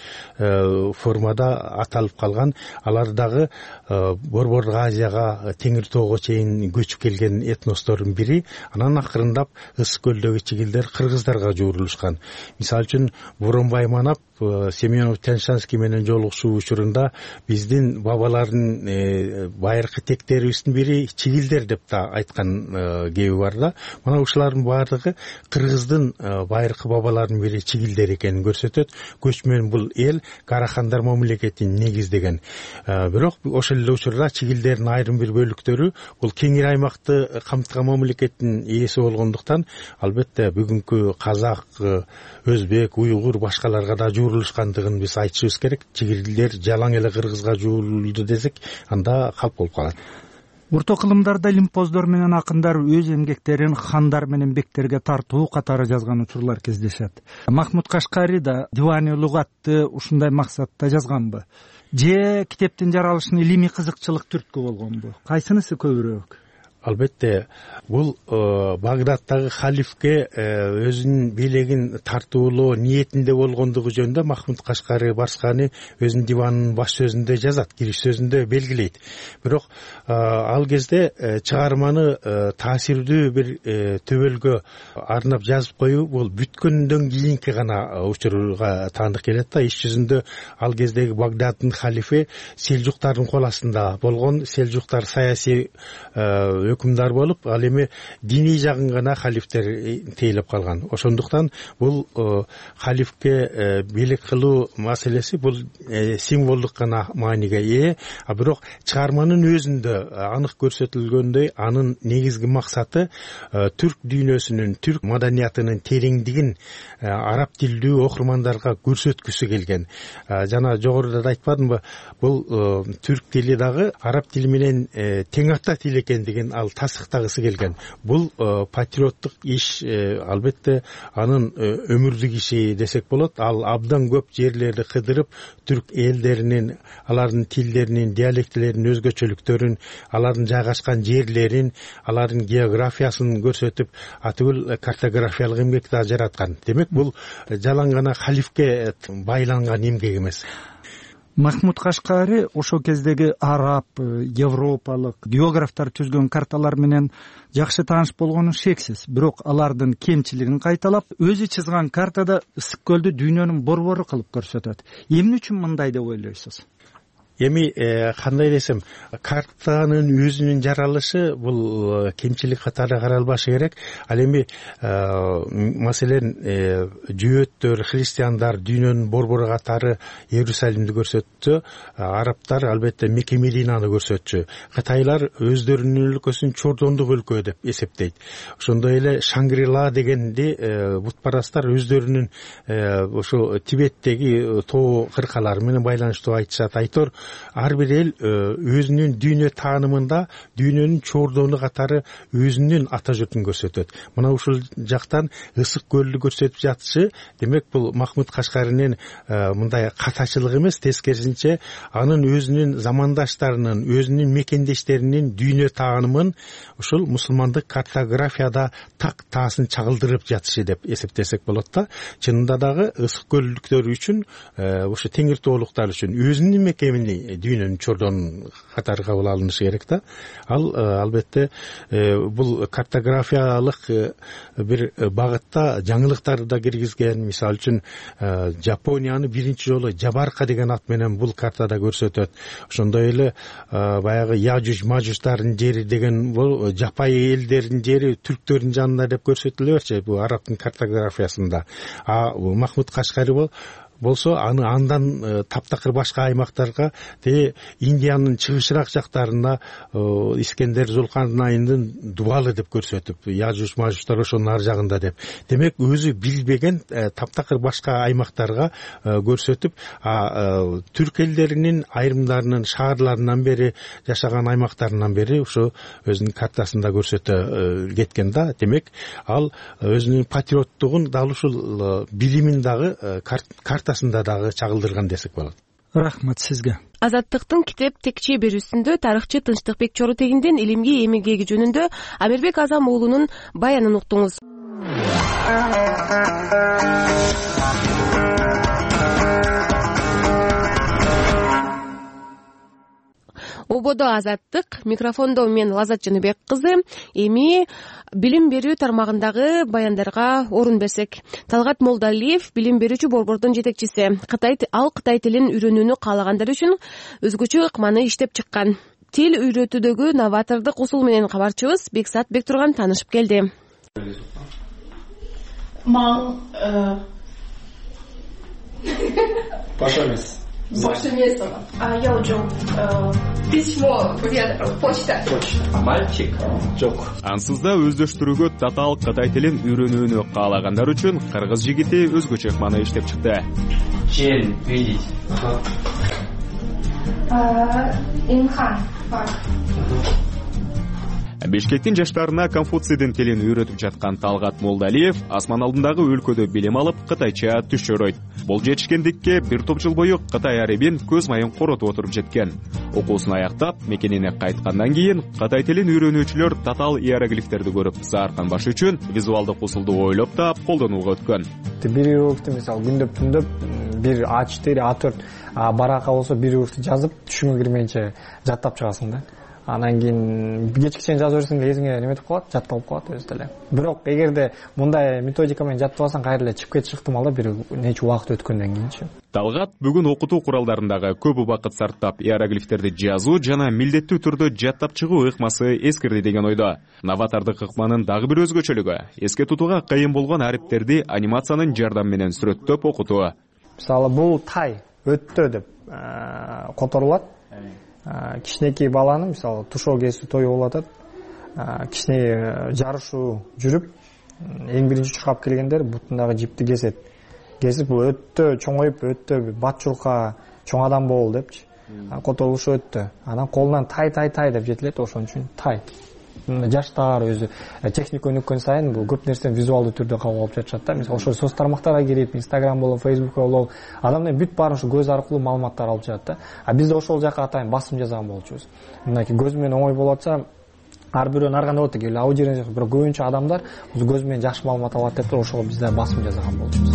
формада аталып калган. Алар дагы Борбор Азияга, Теңир тоого чейин көчүп келген этностордун бири. Анан акырындап Ысык көлдөгү чигилдер кыргыздарга жуурулушкан. Мисалы үчүн Боронбай Манап Семенов Тяньшанский менен жолугушуу учурунда биздин бабалардын байыркы тектерибиздин бири чигилдер деп да айткан кеби бар да. Мына ушулардын баардыгы кыргыздын байыркы бабаларынын бири чигилдер экенин көрсөтөт. Көчмөн бул эл Карахандар мамлекетин негиздеген. Бирок ошол эле учурда чигилдердин айрым бир бөлүктөрү бул кеңир аймакты камтыган мамлекеттин ээси болгондуктан албетте бүгүнкү казак, өзбек, уйгур башкаларга да жуурулушкандыгын биз айтышыбыз керек. Чигилдер жалаң эле кыргызга жуурулду десек, анда калп болуп калат. Урта кылымдарда лимпоздор менен акындар өз эмгектерин хандар менен бектерге тартуу катары жазган учурлар кездешет. Махмуд Кашкари да Дивани лугатты ушундай максатта жазганбы? Же китептин жаралышына илимий кызыкчылык түрткү болгонбу? Кайсынысы көбүрөөк? Албетте бул Багдадтагы халифке өзүнүн бийлигин тартуулоо ниетинде болгондугу жөнүндө Махмуд Кашкари Барскани өзүнүн диванынын баш сөзүндө жазат, кириш сөзүндө белгилейт. Бирок ал кезде чыгарманы таасирдүү бир төбөлгө арнап жазып коюу бул бүткөндөн кийинки гана учурга таандык келет да. Иш жүзүндө ал кездеги Багдаддын халифи селжуктардын кол астында болгон. Селжуктар саясий өкүмдар болуп, ал эми диний жагын гана халифтер тейлеп калган. Ошондуктан бул халифке бийлик кылуу маселеси бул символдук гана мааниге ээ. А бирок чыгарманын өзүндө анык көрсөтүлгөндөй анын негизги максаты түрк дүйнөсүнүн, түрк маданиятынын тереңдигин араб тилдүү окурмандарга көрсөткүсү келген. Жана жогоруда да айтпадымбы, бул түрк тили дагы араб тили менен тең ата тил экендигин ал тасыктагысы келген. Бул патриоттук иш, албетте анын өмүрдүк иши десек болот. Ал абдан көп жерлерди кыдырып, түрк элдеринин, алардын тилдеринин, диалектилеринин өзгөчөлүктөрүн, алардын жайгашкан жерлерин, алардын географиясын көрсөтүп, атыбыл картографиялык эмгек да жараткан. Демек, бул жалаң гана халифке байланган эмгек эмес. Махмуд Кашкари ошол кездеги араб, европалык географтар түзгөн карталар менен жакшы тааныш болгону шексиз. Бирок алардын кемчилигин кайталап, өзү чызган картада Ысык көлдү дүйнөнүн борбору кылып көрсөтөт. Эмне үчүн мындай деп ойлойсуз? Эми кандай десем, картанын өзүнүн жаралышы бул кемчилик катары каралбашы керек. Ал эми маселен жөөттөр, христиандар дүйнөнүн борбору катары Иерусалимди көрсөттү. Арабтар албетте Мекке Мединаны көрсөтчү. Кытайлар өздөрүнүн өлкөсүн чордондук өлкө деп эсептейт. Ошондой эле Шангрила дегенди бутпарастар өздөрүнүн ошо Тибеттеги тоо кыркалары менен байланыштуу айтышат. Айтор ар бир эл өзүнүн дүйнө таанымында дүйнөнүн чордону катары өзүнүн ата журтун көрсөтөт. Мына ушул жактан Ысык көлдү көрсөтүп жатышы, демек бул Махмуд Кашкаринин мындай катачылык эмес, тескерисинче анын өзүнүн замандаштарынын, өзүнүн мекендештеринин дүйнө таанымын ушул мусулмандык картографияда так таасын чагылдырып жатышы деп эсептесек болот да. Чынында дагы Ысык көлдүктөр үчүн, ошо теңир тоолуктар үчүн өзүнүн мекенин маданий дүйнөнүн чордон катары кабыл алынышы керек да. Ал албетте бул картографиялык бир багытта жаңылыктарды да киргизген. Мисалы үчүн Жапонияны биринчи жолу Жабарка деген ат менен бул картада көрсөтөт. Ошондой эле баягы Яжуж Мажустардын жери деген бул жапай элдердин жери түрктөрдүн жанында деп көрсөтүлө берчү бул арабтын картографиясында. А Махмуд Кашкари бол болсо аны андан таптакыр башка аймактарга те Индиянын чыгышыраак жактарына Искендер Зулкарнайындын дубалы деп көрсөтүп, Яжуж Мажуштар ошонун ар жагында деп. Демек өзү билбеген таптакыр башка аймактарга көрсөтүп, түрк элдеринин айрымдарынын шаарларынан бери жашаган аймактарынан бери ошо өзүнүн картасында көрсөтө кеткен да. Демек ал өзүнүн патриоттугун дал ушул билимин дагы картасында дагы чагылдырган десек болот. Рахмат сизге. Азаттыктын китеп текче берүүсүндө тарыхчы Тынчтыкбек Чоротегиндин илимге эмгеги жөнүндө Амирбек Азам уулунун баянын уктуңуз. Ободо Азаттык, микрофондо мен Лазат Жаныбек кызы. Эми билим берүү тармагындагы баяндарга орун берсек. Талгат Молдалиев, билим берүүчү борбордун жетекчиси. Кытай ал Кытай тилин үйрөнүүнү каалагандар үчүн өзгөчө ыкманы иштеп чыккан. Тил үйрөтүүдөгү новатордук усул менен кабарчыбыз Бексат Бектурган таанышып келди. Маң Баш эмес. Баш эмес. Я жок. Письмо, почта. Мальчик. Жок. Ансыз да өздөштүрүүгө татаал Кытай тилин үйрөнүүнү каалагандар үчүн кыргыз жигити өзгөчө ыкманы иштеп чыкты. Жен, видеть. Имхан. Бишкектин жаштарына Конфуцийдин тилин үйрөтүп жаткан Талгат Молдалиев асман алдындагы өлкөдө билим алып, кытайча түш чөрөйт. Бул жетишкендикке бир топ жыл бою Кытай арабин көз майын коротуп отуруп жеткен. Окуусун аяктап, мекенине кайткандан кийин Кытай тилин үйрөнүүчүлөр татаал иероглифтерди көрүп, зааркан баш үчүн визуалдык усулду ойлоп таап колдонууга өткөн. Бир иероглифти мисалы күндөп түндөп бир А четыре, А төрт, барака болсо бир иероглифти жазып, түшүңө кирмейинче жаттап чыгасың да. Анан кийин кечке чейин жазып берсең эле эсиңе неметип калат, жатталып калат өзү деле. Бирок эгерде мындай методика менен жаттабасаң, кайра эле чыгып кетиш ыктымалы бир нече убакыт өткөндөн кийинчи. Талгат бүгүн окутуу куралдарындагы көп убакыт сарптап иероглифтерди жазуу жана милдеттүү түрдө жаттап чыгуу ыкмасы эскирди деген ойдо. Новатордук ыкманын дагы бир өзгөчөлүгү эске тутууга кыйын болгон арипттерди анимациянын жардамы менен сүрөттөп окутуу. Мисалы бул тай, өттө деп которулат. Кичинекей баланы мисалы тушоо кесүү тою болуп атат. Кичинекей жарышуу жүрүп, эң биринчи чуркап келгендер бутундагы жипти кесет. Кесип бул өттө чоңоюп, өттө бат чурка чоң адам болду депчи. Которулушу өттө. Анан колунан тай тай тай деп жетилет, ошон үчүн тай. Жаштар өзү техника өнүккөн сайын бул көп нерсени визуалдуу түрдө кабыл алып жатышат да. Мисалы ошо соц тармактарга кирип, Instagram болобу, Facebook болобу, адамдар бүт баарын ушу көз аркылуу маалыматтар алып жатат да. А бизде ошол жака атайын басым жасаган болчубуз. Мынакей көз менен оңой болуп атса, ар бирөөнүн ар кандай болот экен, аудио бирок көбүнчө адамдар көз менен жакшы маалымат алат деп ошого бизде басым жасаган болчубуз.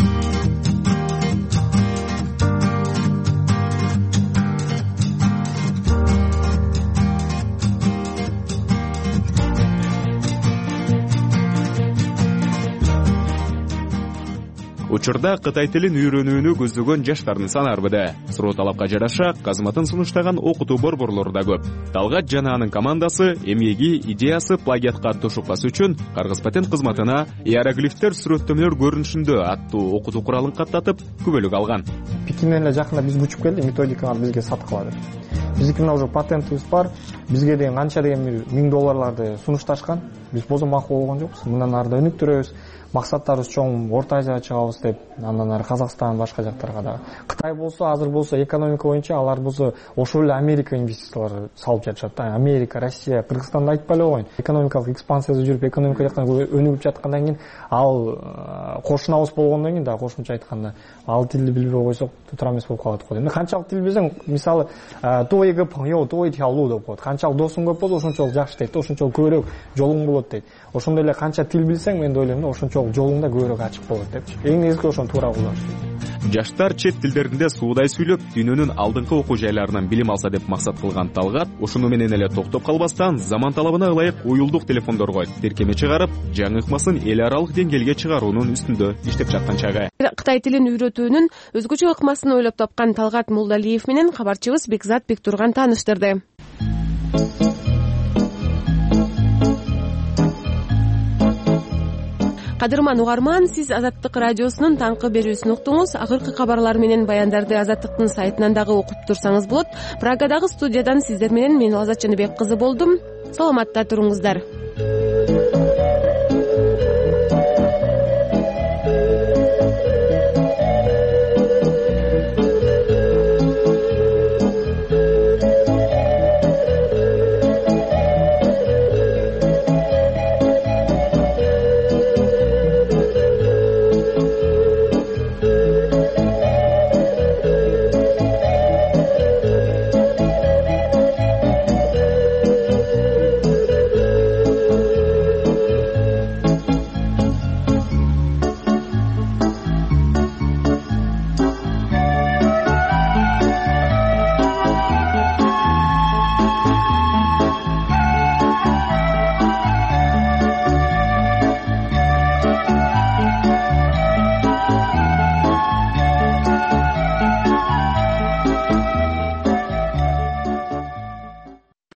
Учурда Кытай тилин үйрөнүүнү көздөгөн жаштардын саны арбыды. Суроо талапка жараша казматын сунуштаган окутуу борборлору да көп. Талгат жана анын командасы эмгеги идеясы плагиатка тушукпас үчүн Кыргыз патент кызматына иероглифтер сүрөттөмөлөр көрүнүшүндө аттуу окутуу куралын каттатып күбөлүк алган. Пекинден эле жакында биз күчүп келди, методиканы бизге сатып алды. Биздикине уже патентибиз бар. Бизге деген канча деген бир миң долларларды сунушташкан. Биз бозо макул болгон жокпуз. Мындан ары да өнүктүрөбүз. Максаттарыбыз чоң, Орто Азияга чыгабыз деп, андан ары Казакстан, башка жактарга да. Кытай болсо, азыр болсо экономика боюнча алар болсо ошол эле Америка инвестициялар салып жатышат да. Америка, Россия, Кыргызстанды айтпай эле коеюн. Экономикалык экспансияда жүрүп, экономика жактан өнүгүп жаткандан кийин ал кошунабыз болгондон кийин да, кошумча айтканда, ал тилди билбей койсок тутура эмес болуп калат го. Эми канчалык тил билсең, мисалы, тоойга паңё, той тялуу деп коет. Канчалык досуң көп болсо, ошончолук жакшы дейт, ошончолук көбүрөөк жолуң болот дейт. Ошондой эле канча тил билсең, мен ойлойм, ошончолук жолуң да көбүрөөк ачык болот депчи. Эң негизги ошону туура колдош. жаштар чет тилдеринде суудай сүйлөп дүйнөнүн алдыңкы окуу жайларынан билим алса деп максат кылган Талгат ушуну менен эле токтоп калбастан заман талабына ылайык уюлдук телефондорго тиркеме чыгарып жаңы ыкмасын эл аралык деңгээлге чыгаруунун үстүндө иштеп жаткан чагы. Кытай тилин үйрөтүүнүн өзгөчө ыкмасын ойлоп тапкан Талгат Молдалиев менен кабарчыбыз Бекзат Бектурган тааныштырды. Кадырман угарман, сиз Азаттык радиосунун таңкы берүүсүн уктуңуз. Акыркы кабарлар менен баяндарды Азаттыктын сайтынан дагы окуп турсаңыз болот. Прагадагы студиядан сиздер менен мен Азат Жаныбек кызы болдум. Саламатта туруңуздар.